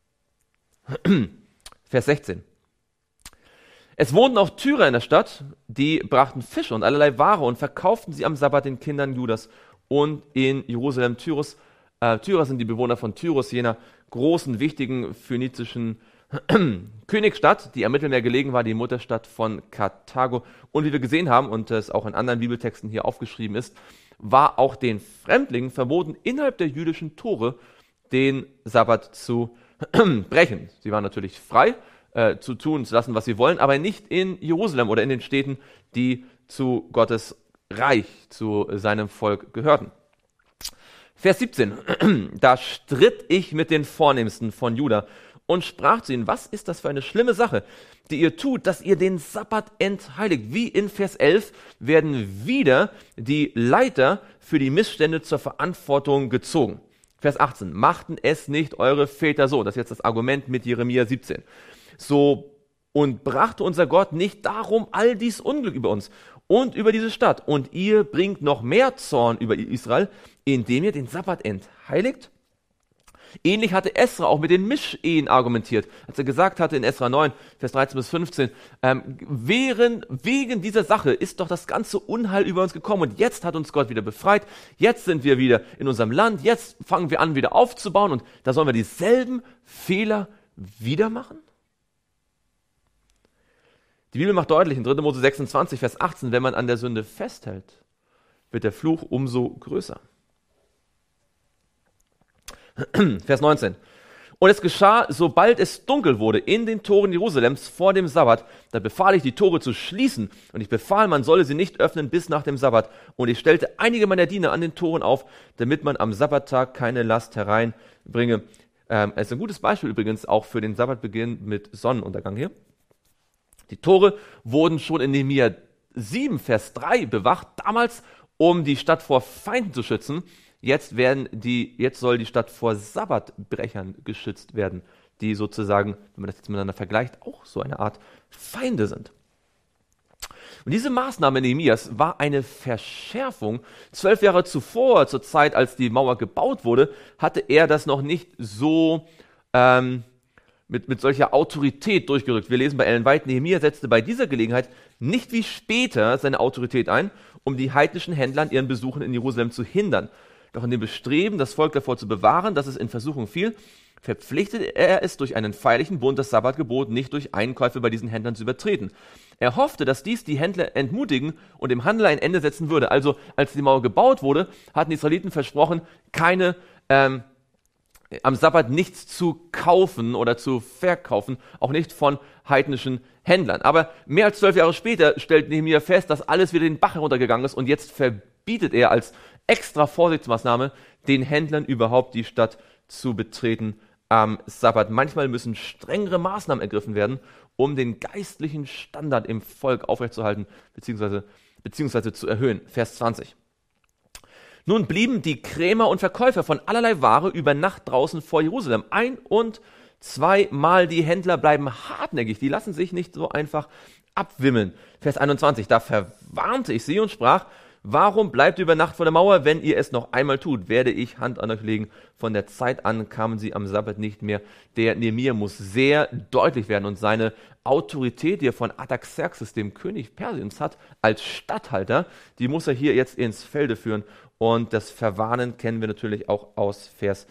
Vers 16. Es wohnten auch Tyrer in der Stadt, die brachten Fische und allerlei Ware und verkauften sie am Sabbat den Kindern Judas. Und in Jerusalem, Tyrer sind die Bewohner von Tyrus, jener großen, wichtigen phönizischen Königsstadt, die am Mittelmeer gelegen war, die Mutterstadt von Karthago. Und wie wir gesehen haben, und es auch in anderen Bibeltexten hier aufgeschrieben ist, war auch den Fremdlingen verboten, innerhalb der jüdischen Tore den Sabbat zu brechen. Sie waren natürlich frei, zu tun, zu lassen, was sie wollen, aber nicht in Jerusalem oder in den Städten, die zu Gottes Reich, zu seinem Volk gehörten. Vers 17. Da stritt ich mit den Vornehmsten von Juda und sprach zu ihnen, was ist das für eine schlimme Sache, die ihr tut, dass ihr den Sabbat entheiligt? Wie in Vers 11 werden wieder die Leiter für die Missstände zur Verantwortung gezogen. Vers 18. Machten es nicht eure Väter so? Das ist jetzt das Argument mit Jeremia 17. So, und brachte unser Gott nicht darum all dies Unglück über uns und über diese Stadt. Und ihr bringt noch mehr Zorn über Israel, indem ihr den Sabbat entheiligt? Ähnlich hatte Esra auch mit den Mischehen argumentiert, als er gesagt hatte in Esra 9, Vers 13 bis 15, wegen dieser Sache ist doch das ganze Unheil über uns gekommen und jetzt hat uns Gott wieder befreit, jetzt sind wir wieder in unserem Land, jetzt fangen wir an wieder aufzubauen und da sollen wir dieselben Fehler wieder machen? Die Bibel macht deutlich in 3. Mose 26, Vers 18, wenn man an der Sünde festhält, wird der Fluch umso größer. Vers 19. Und es geschah, sobald es dunkel wurde in den Toren Jerusalems vor dem Sabbat, da befahl ich, die Tore zu schließen, und ich befahl, man solle sie nicht öffnen bis nach dem Sabbat. Und ich stellte einige meiner Diener an den Toren auf, damit man am Sabbattag keine Last hereinbringe. Es ist ein gutes Beispiel übrigens auch für den Sabbatbeginn mit Sonnenuntergang hier. Die Tore wurden schon in Nehemia 7, Vers 3 bewacht, damals, um die Stadt vor Feinden zu schützen. Jetzt soll die Stadt vor Sabbatbrechern geschützt werden, die sozusagen, wenn man das jetzt miteinander vergleicht, auch so eine Art Feinde sind. Und diese Maßnahme Nehemias war eine Verschärfung. 12 Jahre zuvor, zur Zeit, als die Mauer gebaut wurde, hatte er das noch nicht so mit solcher Autorität durchgerückt. Wir lesen bei Ellen White, Nehemia setzte bei dieser Gelegenheit nicht wie später seine Autorität ein, um die heidnischen Händler an ihren Besuchen in Jerusalem zu hindern. Doch in dem Bestreben, das Volk davor zu bewahren, dass es in Versuchung fiel, verpflichtete er es durch einen feierlichen Bund, das Sabbatgebot nicht durch Einkäufe bei diesen Händlern zu übertreten. Er hoffte, dass dies die Händler entmutigen und dem Handel ein Ende setzen würde. Also, als die Mauer gebaut wurde, hatten die Israeliten versprochen, am Sabbat nichts zu kaufen oder zu verkaufen, auch nicht von heidnischen Händlern. Aber mehr als 12 Jahre später stellt Nehemia fest, dass alles wieder den Bach heruntergegangen ist, und jetzt verbietet er als extra Vorsichtsmaßnahme den Händlern überhaupt die Stadt zu betreten am Sabbat. Manchmal müssen strengere Maßnahmen ergriffen werden, um den geistlichen Standard im Volk aufrechtzuerhalten beziehungsweise zu erhöhen. Vers 20. Nun blieben die Krämer und Verkäufer von allerlei Ware über Nacht draußen vor Jerusalem. 1- und 2-mal die Händler bleiben hartnäckig, die lassen sich nicht so einfach abwimmeln. Vers 21, da verwarnte ich sie und sprach, warum bleibt ihr über Nacht vor der Mauer? Wenn ihr es noch einmal tut, werde ich Hand an euch legen. Von der Zeit an kamen sie am Sabbat nicht mehr. Der Nehemia muss sehr deutlich werden, und seine Autorität, die er von Artaxerxes, dem König Persiens, hat, als Statthalter, die muss er hier jetzt ins Felde führen. Und das Verwarnen kennen wir natürlich auch aus Vers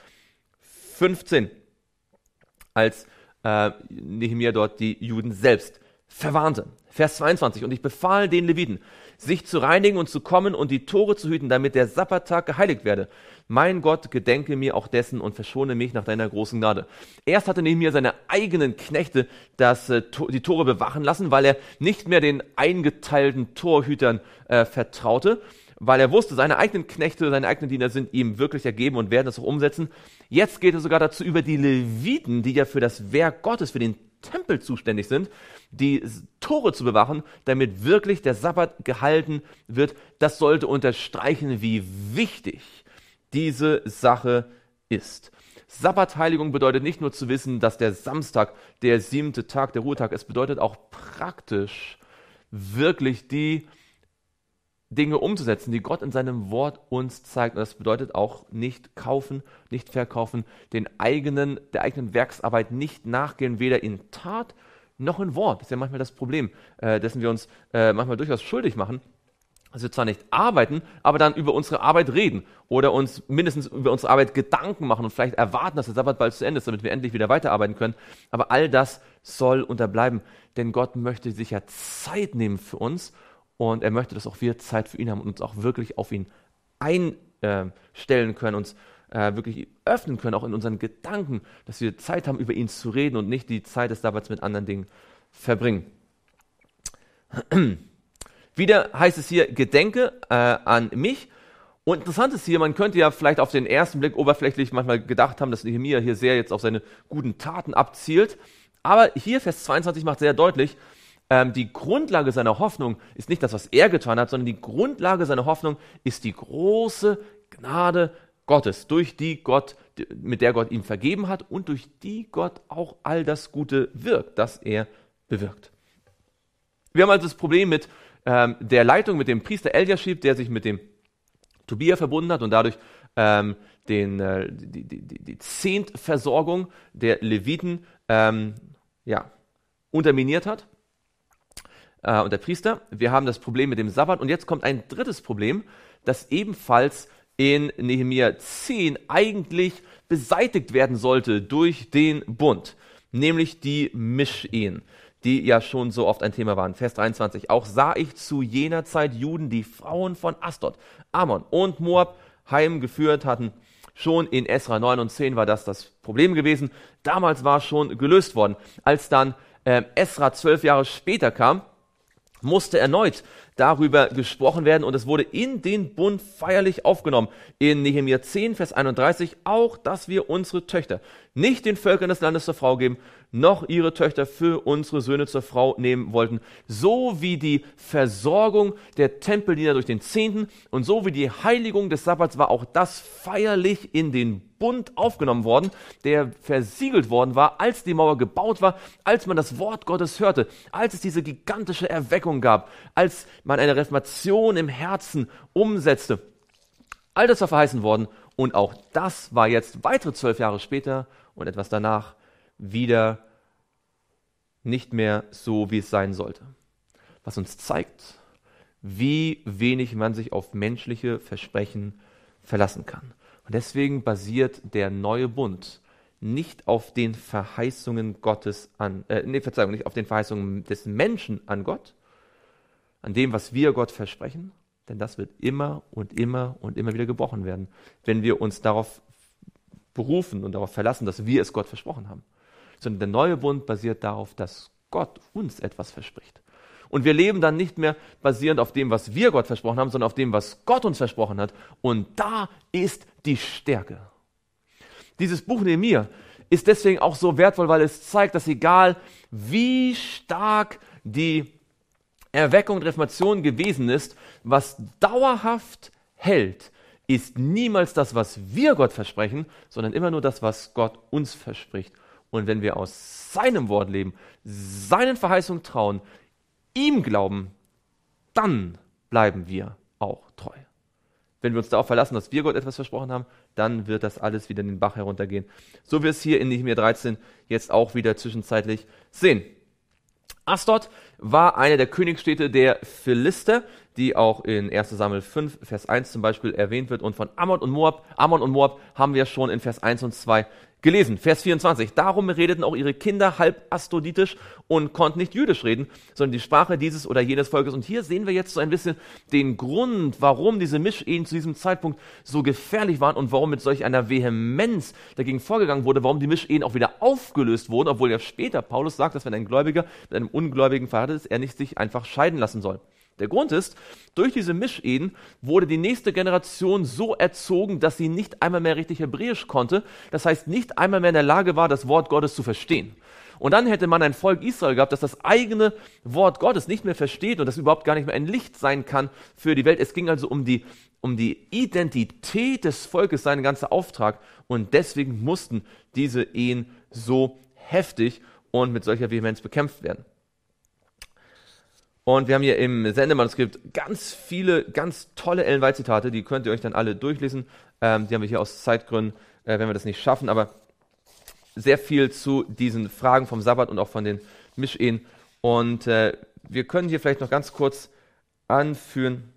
15, als Nehemia dort die Juden selbst verwarnte. Vers 22, und ich befahl den Leviten, sich zu reinigen und zu kommen und die Tore zu hüten, damit der Sabbattag geheiligt werde. Mein Gott, gedenke mir auch dessen und verschone mich nach deiner großen Gnade. Erst hatte Nehemia seine eigenen Knechte die Tore bewachen lassen, weil er nicht mehr den eingeteilten Torhütern vertraute, weil er wusste, seine eigenen Knechte, seine eigenen Diener sind ihm wirklich ergeben und werden das auch umsetzen. Jetzt geht es sogar dazu über die Leviten, die ja für das Werk Gottes, für den Tempel zuständig sind, die Tore zu bewachen, damit wirklich der Sabbat gehalten wird. Das sollte unterstreichen, wie wichtig diese Sache ist. Sabbatheiligung bedeutet nicht nur zu wissen, dass der Samstag der 7. Tag, der Ruhetag ist, bedeutet auch praktisch wirklich die Dinge umzusetzen, die Gott in seinem Wort uns zeigt. Und das bedeutet auch nicht kaufen, nicht verkaufen, der eigenen Werksarbeit nicht nachgehen, weder in Tat noch in Wort. Das ist ja manchmal das Problem, dessen wir uns manchmal durchaus schuldig machen, dass wir zwar nicht arbeiten, aber dann über unsere Arbeit reden oder uns mindestens über unsere Arbeit Gedanken machen und vielleicht erwarten, dass der Sabbat bald zu Ende ist, damit wir endlich wieder weiterarbeiten können. Aber all das soll unterbleiben, denn Gott möchte sich ja Zeit nehmen für uns. Und er möchte, dass auch wir Zeit für ihn haben und uns auch wirklich auf ihn einstellen können, uns wirklich öffnen können, auch in unseren Gedanken, dass wir Zeit haben, über ihn zu reden und nicht die Zeit des Sabbats mit anderen Dingen verbringen. Wieder heißt es hier, gedenke an mich. Und interessant ist hier, man könnte ja vielleicht auf den ersten Blick oberflächlich manchmal gedacht haben, dass Nehemia hier sehr jetzt auf seine guten Taten abzielt. Aber hier, Vers 22 macht sehr deutlich, die Grundlage seiner Hoffnung ist nicht das, was er getan hat, sondern die Grundlage seiner Hoffnung ist die große Gnade Gottes, mit der Gott ihm vergeben hat und durch die Gott auch all das Gute wirkt, das er bewirkt. Wir haben also das Problem mit der Leitung, mit dem Priester Eliaschib, der sich mit dem Tobia verbunden hat und dadurch die Zehntversorgung der Leviten unterminiert hat. Und der Priester. Wir haben das Problem mit dem Sabbat. Und jetzt kommt ein drittes Problem, das ebenfalls in Nehemia 10 eigentlich beseitigt werden sollte durch den Bund, nämlich die Mischehen. die ja schon so oft ein Thema waren. Vers 23, auch sah ich zu jener Zeit Juden, die Frauen von Asdod, Ammon und Moab heimgeführt hatten. Schon in Esra 9 und 10 war das Problem gewesen. Damals war es schon gelöst worden. Als dann Esra 12 Jahre später kam, musste erneut darüber gesprochen werden und es wurde in den Bund feierlich aufgenommen. In Nehemia 10, Vers 31, auch, dass wir unsere Töchter nicht den Völkern des Landes zur Frau geben, noch ihre Töchter für unsere Söhne zur Frau nehmen wollten, so wie die Versorgung der Tempeldiener durch den Zehnten und so wie die Heiligung des Sabbats war auch das feierlich in den Bund aufgenommen worden, der versiegelt worden war, als die Mauer gebaut war, als man das Wort Gottes hörte, als es diese gigantische Erweckung gab, als man eine Reformation im Herzen umsetzte. All das war verheißen worden und auch das war jetzt weitere 12 Jahre später und etwas danach wieder nicht mehr so, wie es sein sollte. Was uns zeigt, wie wenig man sich auf menschliche Versprechen verlassen kann. Und deswegen basiert der neue Bund nicht auf den Verheißungen Gottes nicht auf den Verheißungen des Menschen an Gott, an dem, was wir Gott versprechen, denn das wird immer und immer und immer wieder gebrochen werden, wenn wir uns darauf berufen und darauf verlassen, dass wir es Gott versprochen haben. Sondern der neue Bund basiert darauf, dass Gott uns etwas verspricht. Und wir leben dann nicht mehr basierend auf dem, was wir Gott versprochen haben, sondern auf dem, was Gott uns versprochen hat. Und da ist die Stärke. Dieses Buch Nehemia ist deswegen auch so wertvoll, weil es zeigt, dass egal wie stark die Erweckung und Reformation gewesen ist, was dauerhaft hält, ist niemals das, was wir Gott versprechen, sondern immer nur das, was Gott uns verspricht. Und wenn wir aus seinem Wort leben, seinen Verheißungen trauen, ihm glauben, dann bleiben wir auch treu. Wenn wir uns darauf verlassen, dass wir Gott etwas versprochen haben, dann wird das alles wieder in den Bach heruntergehen. So wie wir es hier in Nehemia 13 jetzt auch wieder zwischenzeitlich sehen. Asdod war eine der Königsstädte der Philister, die auch in 1. Samuel 5, Vers 1 zum Beispiel erwähnt wird. Und von Ammon und Moab haben wir schon in Vers 1 und 2 gelesen. Vers 24. Darum redeten auch ihre Kinder halb asdoditisch und konnten nicht jüdisch reden, sondern die Sprache dieses oder jenes Volkes. Und hier sehen wir jetzt so ein bisschen den Grund, warum diese Mischehen zu diesem Zeitpunkt so gefährlich waren und warum mit solch einer Vehemenz dagegen vorgegangen wurde, warum die Mischehen auch wieder aufgelöst wurden, obwohl ja später Paulus sagt, dass wenn ein Gläubiger mit einem Ungläubigen verheiratet ist, er nicht sich einfach scheiden lassen soll. Der Grund ist, durch diese Mischehen wurde die nächste Generation so erzogen, dass sie nicht einmal mehr richtig Hebräisch konnte, das heißt nicht einmal mehr in der Lage war, das Wort Gottes zu verstehen. Und dann hätte man ein Volk Israel gehabt, das das eigene Wort Gottes nicht mehr versteht und das überhaupt gar nicht mehr ein Licht sein kann für die Welt. Es ging also um die Identität des Volkes, sein ganzer Auftrag, und deswegen mussten diese Ehen so heftig und mit solcher Vehemenz bekämpft werden. Und wir haben hier im Sendemanuskript ganz viele, ganz tolle Ellen White-Zitate, die könnt ihr euch dann alle durchlesen. Die haben wir hier aus Zeitgründen, wenn wir das nicht schaffen, aber sehr viel zu diesen Fragen vom Sabbat und auch von den Mischehen. Und wir können hier vielleicht noch ganz kurz anführen,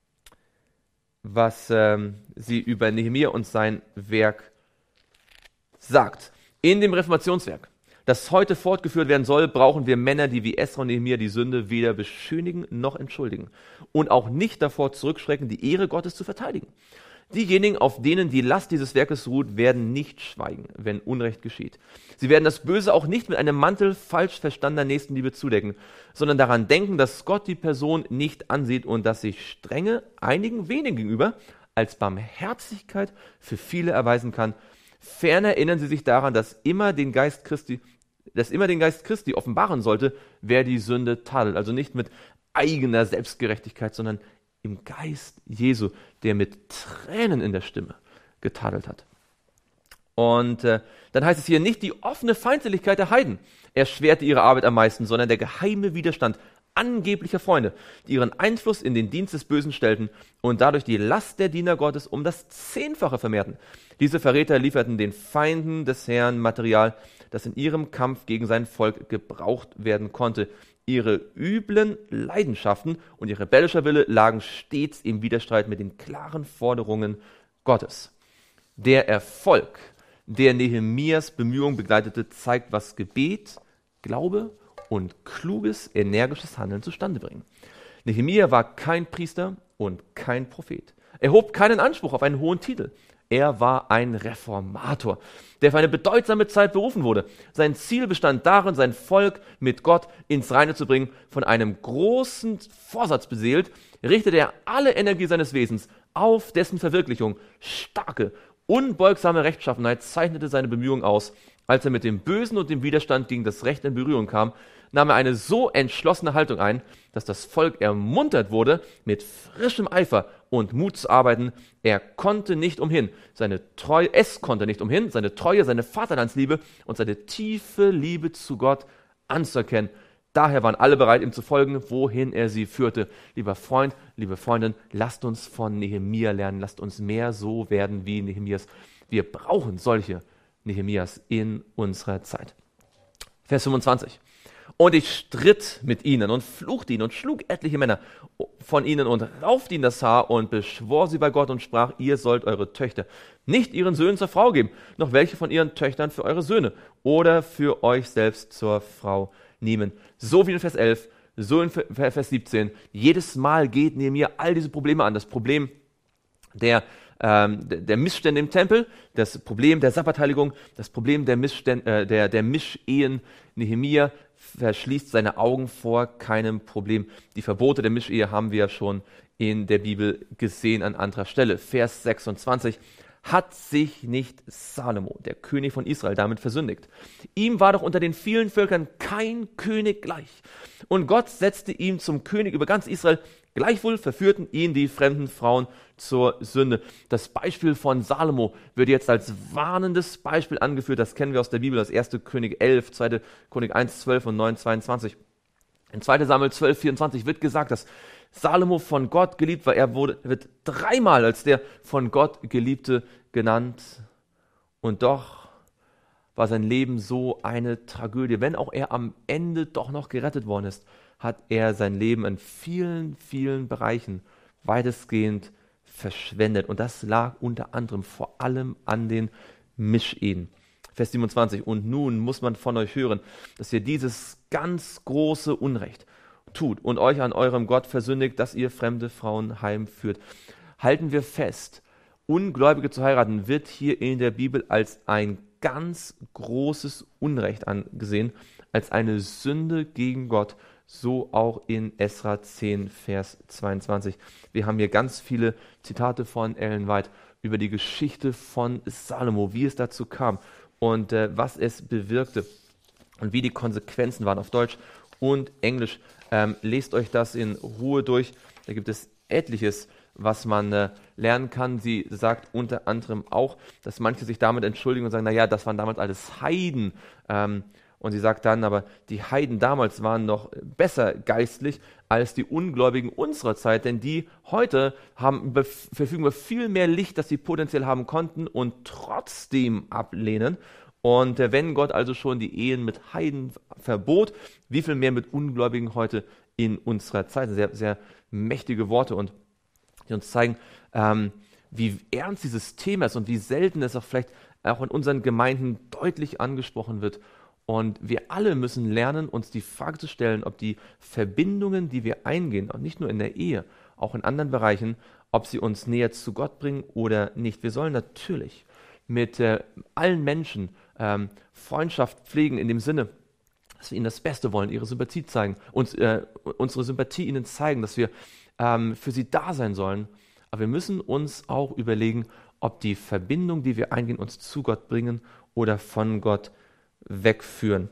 was sie über Nehemia und sein Werk sagt. In dem Reformationswerk, das heute fortgeführt werden soll, brauchen wir Männer, die wie Esra und Nehemia die Sünde weder beschönigen noch entschuldigen und auch nicht davor zurückschrecken, die Ehre Gottes zu verteidigen. Diejenigen, auf denen die Last dieses Werkes ruht, werden nicht schweigen, wenn Unrecht geschieht. Sie werden das Böse auch nicht mit einem Mantel falsch verstandener Nächstenliebe zudecken, sondern daran denken, dass Gott die Person nicht ansieht und dass sich Strenge einigen wenigen gegenüber als Barmherzigkeit für viele erweisen kann. Ferner erinnern sie sich daran, dass immer den Geist Christi offenbaren sollte, wer die Sünde tadelt. Also nicht mit eigener Selbstgerechtigkeit, sondern im Geist Jesu, der mit Tränen in der Stimme getadelt hat. Und dann heißt es hier, nicht die offene Feindseligkeit der Heiden erschwerte ihre Arbeit am meisten, sondern der geheime Widerstand angeblicher Freunde, die ihren Einfluss in den Dienst des Bösen stellten und dadurch die Last der Diener Gottes um das 10-fache vermehrten. Diese Verräter lieferten den Feinden des Herrn Material, das in ihrem Kampf gegen sein Volk gebraucht werden konnte. Ihre üblen Leidenschaften und ihr rebellischer Wille lagen stets im Widerstreit mit den klaren Forderungen Gottes. Der Erfolg, der Nehemias Bemühungen begleitete, zeigt, was Gebet, Glaube und kluges, energisches Handeln zustande bringen. Nehemia war kein Priester und kein Prophet. Er hob keinen Anspruch auf einen hohen Titel. Er war ein Reformator, der für eine bedeutsame Zeit berufen wurde. Sein Ziel bestand darin, sein Volk mit Gott ins Reine zu bringen. Von einem großen Vorsatz beseelt, richtete er alle Energie seines Wesens auf dessen Verwirklichung. Starke, unbeugsame Rechtschaffenheit zeichnete seine Bemühungen aus. Als er mit dem Bösen und dem Widerstand gegen das Recht in Berührung kam, nahm er eine so entschlossene Haltung ein, dass das Volk ermuntert wurde, mit frischem Eifer und Mut zu arbeiten. Es konnte nicht umhin, seine Treue, seine Vaterlandsliebe und seine tiefe Liebe zu Gott anzuerkennen. Daher waren alle bereit, ihm zu folgen, wohin er sie führte. Lieber Freund, liebe Freundin, lasst uns von Nehemia lernen, lasst uns mehr so werden wie Nehemias. Wir brauchen solche Nehemias in unserer Zeit. Vers 25. Und ich stritt mit ihnen und fluchte ihn und schlug etliche Männer von ihnen und raufte ihnen das Haar und beschwor sie bei Gott und sprach, ihr sollt eure Töchter nicht ihren Söhnen zur Frau geben, noch welche von ihren Töchtern für eure Söhne oder für euch selbst zur Frau nehmen. So wie in Vers 11, so in Vers 17. Jedes Mal geht Nehemia all diese Probleme an. Das Problem der Missstände im Tempel, das Problem der Sabbatheiligung, das Problem der Mischehen. Nehemia verschließt seine Augen vor keinem Problem. Die Verbote der Mischehe haben wir schon in der Bibel gesehen an anderer Stelle. Vers 26. Hat sich nicht Salomo, der König von Israel, damit versündigt? Ihm war doch unter den vielen Völkern kein König gleich. Und Gott setzte ihn zum König über ganz Israel. Gleichwohl verführten ihn die fremden Frauen zur Sünde. Das Beispiel von Salomo wird jetzt als warnendes Beispiel angeführt. Das kennen wir aus der Bibel, das 1. König 11, 2. König 1, 12 und 9, 22. In 2. Samuel 12, 24 wird gesagt, dass Salomo von Gott geliebt war. Wird dreimal als der von Gott Geliebte genannt. Und doch war sein Leben so eine Tragödie. Wenn auch er am Ende doch noch gerettet worden ist, hat er sein Leben in vielen, vielen Bereichen weitestgehend verschwendet. Und das lag unter anderem vor allem an den Mischehen. Vers 27. Und nun muss man von euch hören, dass ihr dieses ganz große Unrecht tut und euch an eurem Gott versündigt, dass ihr fremde Frauen heimführt. Halten wir fest, Ungläubige zu heiraten wird hier in der Bibel als ein ganz großes Unrecht angesehen, als eine Sünde gegen Gott, so auch in Esra 10, Vers 22. Wir haben hier ganz viele Zitate von Ellen White über die Geschichte von Salomo, wie es dazu kam und was es bewirkte und wie die Konsequenzen waren auf Deutsch und Englisch. Lest euch das in Ruhe durch. Da gibt es etliches, was man lernen kann. Sie sagt unter anderem auch, dass manche sich damit entschuldigen und sagen, naja, das waren damals alles Heiden. Und sie sagt dann, aber die Heiden damals waren noch besser geistlich als die Ungläubigen unserer Zeit, denn die heute verfügen über viel mehr Licht, das sie potenziell haben konnten und trotzdem ablehnen. Und wenn Gott also schon die Ehen mit Heiden verbot, wie viel mehr mit Ungläubigen heute in unserer Zeit? Sehr, sehr mächtige Worte und die uns zeigen, wie ernst dieses Thema ist und wie selten es auch vielleicht auch in unseren Gemeinden deutlich angesprochen wird. Und wir alle müssen lernen, uns die Frage zu stellen, ob die Verbindungen, die wir eingehen, und nicht nur in der Ehe, auch in anderen Bereichen, ob sie uns näher zu Gott bringen oder nicht. Wir sollen natürlich mit allen Menschen Freundschaft pflegen in dem Sinne, dass wir ihnen das Beste wollen, ihre Sympathie zeigen, unsere Sympathie ihnen zeigen, dass wir für sie da sein sollen. Aber wir müssen uns auch überlegen, ob die Verbindung, die wir eingehen, uns zu Gott bringen oder von Gott wegführen.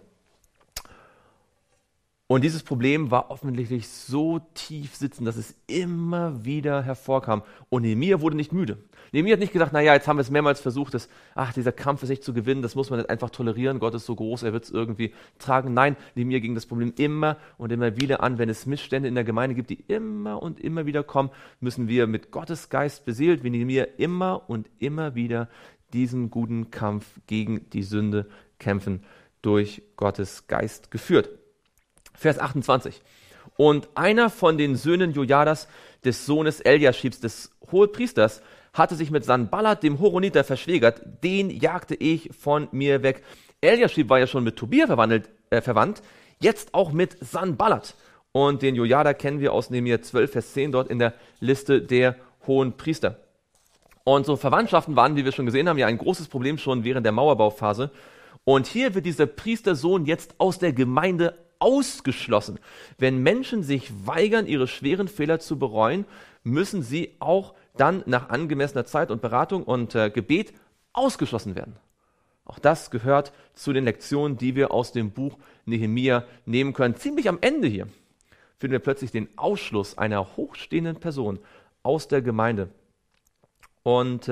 Und dieses Problem war offensichtlich so tief sitzend, dass es immer wieder hervorkam. Und Nehemia wurde nicht müde. Nehemia hat nicht gesagt, naja, jetzt haben wir es mehrmals versucht, dieser Kampf ist echt zu gewinnen, das muss man nicht einfach tolerieren, Gott ist so groß, er wird es irgendwie tragen. Nein, Nehemia ging das Problem immer und immer wieder an. Wenn es Missstände in der Gemeinde gibt, die immer und immer wieder kommen, müssen wir mit Gottes Geist beseelt, wie Nehemia immer und immer wieder diesen guten Kampf gegen die Sünde kämpfen, durch Gottes Geist geführt. Vers 28. Und einer von den Söhnen Jojadas, des Sohnes Eliaschibs, des Hohepriesters, hatte sich mit Sanballat, dem Horoniter, verschwägert. Den jagte ich von mir weg. Eliaschib war ja schon mit Tobia verwandt. Jetzt auch mit Sanballat. Und den Jojada kennen wir aus Nehemia 12, Vers 10, dort in der Liste der hohen Priester. Und so Verwandtschaften waren, wie wir schon gesehen haben, ja ein großes Problem schon während der Mauerbauphase. Und hier wird dieser Priestersohn jetzt aus der Gemeinde ausgeschlossen. Wenn Menschen sich weigern, ihre schweren Fehler zu bereuen, müssen sie auch dann nach angemessener Zeit und Beratung und Gebet ausgeschlossen werden. Auch das gehört zu den Lektionen, die wir aus dem Buch Nehemia nehmen können. Ziemlich am Ende hier finden wir plötzlich den Ausschluss einer hochstehenden Person aus der Gemeinde. Und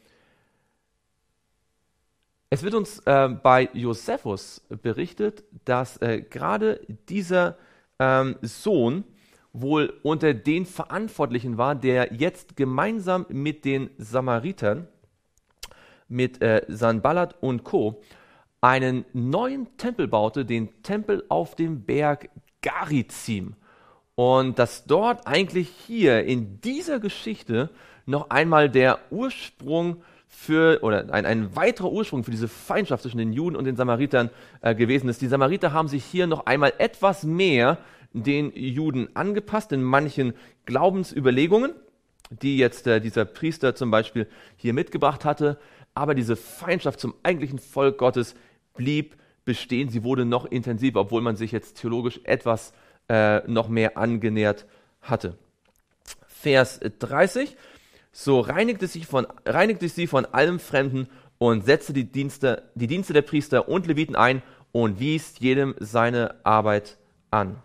es wird uns bei Josephus berichtet, dass gerade dieser Sohn wohl unter den Verantwortlichen war, der jetzt gemeinsam mit den Samaritern, mit Sanballat und Co., einen neuen Tempel baute, den Tempel auf dem Berg Garizim. Und dass dort eigentlich hier in dieser Geschichte noch einmal der Ursprung ein weiterer Ursprung für diese Feindschaft zwischen den Juden und den Samaritern gewesen ist. Die Samariter haben sich hier noch einmal etwas mehr den Juden angepasst in manchen Glaubensüberlegungen, die jetzt dieser Priester zum Beispiel hier mitgebracht hatte. Aber diese Feindschaft zum eigentlichen Volk Gottes blieb bestehen. Sie wurde noch intensiver, obwohl man sich jetzt theologisch etwas noch mehr angenähert hatte. Vers 30. So reinigte sie von allem Fremden und setzte die Dienste der Priester und Leviten ein und wies jedem seine Arbeit an.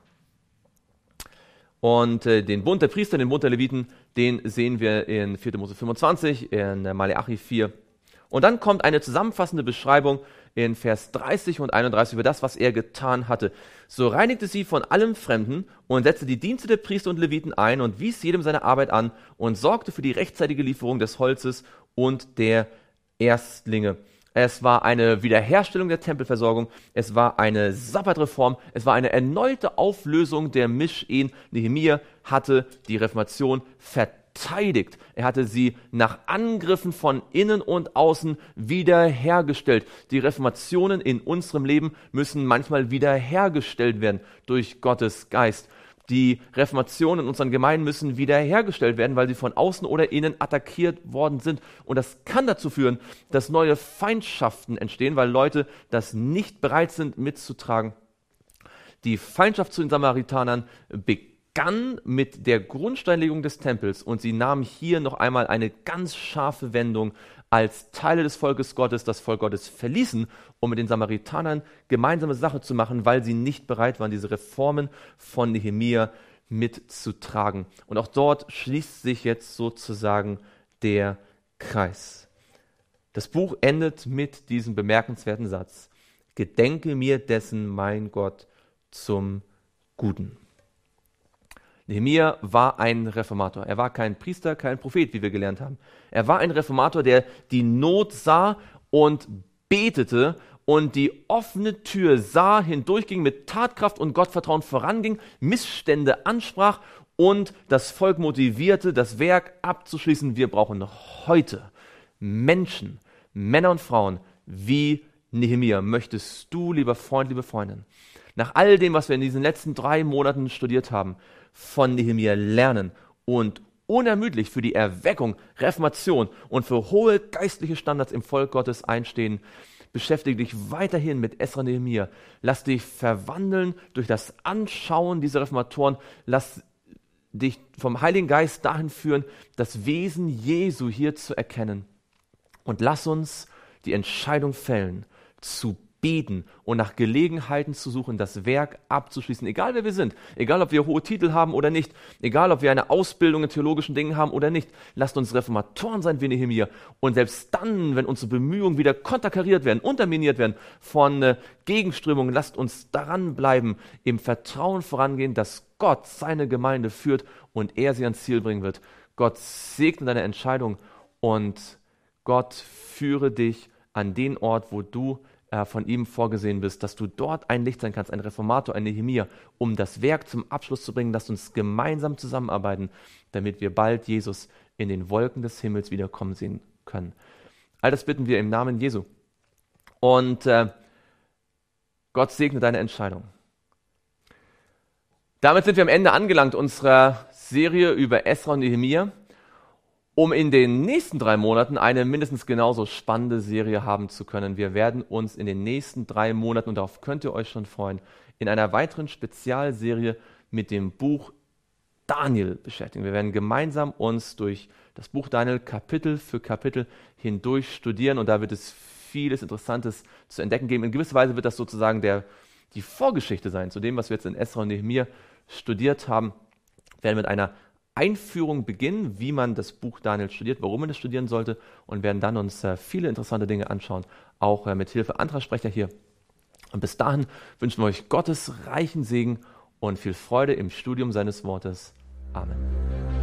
Und den Bund der Priester, den Bund der Leviten, den sehen wir in 4. Mose 25, in Maleachi 4. Und dann kommt eine zusammenfassende Beschreibung in Vers 30 und 31 über das, was er getan hatte. So reinigte sie von allem Fremden und setzte die Dienste der Priester und Leviten ein und wies jedem seine Arbeit an und sorgte für die rechtzeitige Lieferung des Holzes und der Erstlinge. Es war eine Wiederherstellung der Tempelversorgung, es war eine Sabbatreform, es war eine erneute Auflösung der Mischehen. Nehemia hatte die Reformation verteidigt. Er hatte sie nach Angriffen von innen und außen wiederhergestellt. Die Reformationen in unserem Leben müssen manchmal wiederhergestellt werden durch Gottes Geist. Die Reformationen in unseren Gemeinden müssen wiederhergestellt werden, weil sie von außen oder innen attackiert worden sind. Und das kann dazu führen, dass neue Feindschaften entstehen, weil Leute das nicht bereit sind mitzutragen. Die Feindschaft zu den Samaritanern begann mit der Grundsteinlegung des Tempels und sie nahm hier noch einmal eine ganz scharfe Wendung, als Teile des Volkes Gottes das Volk Gottes verließen, um mit den Samaritanern gemeinsame Sache zu machen, weil sie nicht bereit waren, diese Reformen von Nehemia mitzutragen. Und auch dort schließt sich jetzt sozusagen der Kreis. Das Buch endet mit diesem bemerkenswerten Satz: Gedenke mir dessen, mein Gott, zum Guten. Nehemia war ein Reformator. Er war kein Priester, kein Prophet, wie wir gelernt haben. Er war ein Reformator, der die Not sah und betete und die offene Tür sah, hindurchging, mit Tatkraft und Gottvertrauen voranging, Missstände ansprach und das Volk motivierte, das Werk abzuschließen. Wir brauchen heute Menschen, Männer und Frauen wie Nehemia. Möchtest du, lieber Freund, liebe Freundin, nach all dem, was wir in diesen letzten 3 Monaten studiert haben, von Nehemia lernen und unermüdlich für die Erweckung, Reformation und für hohe geistliche Standards im Volk Gottes einstehen? Beschäftige dich weiterhin mit Esra und Nehemia. Lass dich verwandeln durch das Anschauen dieser Reformatoren. Lass dich vom Heiligen Geist dahin führen, das Wesen Jesu hier zu erkennen. Und lass uns die Entscheidung fällen, zu beten und nach Gelegenheiten zu suchen, das Werk abzuschließen, egal wer wir sind, egal ob wir hohe Titel haben oder nicht, egal ob wir eine Ausbildung in theologischen Dingen haben oder nicht. Lasst uns Reformatoren sein wie Nehemia. Und selbst dann, wenn unsere Bemühungen wieder konterkariert werden, unterminiert werden von Gegenströmungen, lasst uns daran bleiben, im Vertrauen vorangehen, dass Gott seine Gemeinde führt und er sie ans Ziel bringen wird. Gott segne deine Entscheidung und Gott führe dich an den Ort, wo du von ihm vorgesehen bist, dass du dort ein Licht sein kannst, ein Reformator, ein Nehemia, um das Werk zum Abschluss zu bringen. Lasst uns gemeinsam zusammenarbeiten, damit wir bald Jesus in den Wolken des Himmels wiederkommen sehen können. All das bitten wir im Namen Jesu. Und Gott segne deine Entscheidung. Damit sind wir am Ende angelangt unserer Serie über Esra und Nehemia, um in den nächsten 3 Monaten eine mindestens genauso spannende Serie haben zu können. Wir werden uns in den nächsten 3 Monaten, und darauf könnt ihr euch schon freuen, in einer weiteren Spezialserie mit dem Buch Daniel beschäftigen. Wir werden gemeinsam uns durch das Buch Daniel Kapitel für Kapitel hindurch studieren, und da wird es vieles Interessantes zu entdecken geben. In gewisser Weise wird das sozusagen die Vorgeschichte sein zu dem, was wir jetzt in Esra und Nehemia studiert haben. Wir werden mit einer Einführung beginnen, wie man das Buch Daniel studiert, warum man es studieren sollte, und werden dann uns viele interessante Dinge anschauen, auch mit Hilfe anderer Sprecher hier. Und bis dahin wünschen wir euch Gottes reichen Segen und viel Freude im Studium seines Wortes. Amen.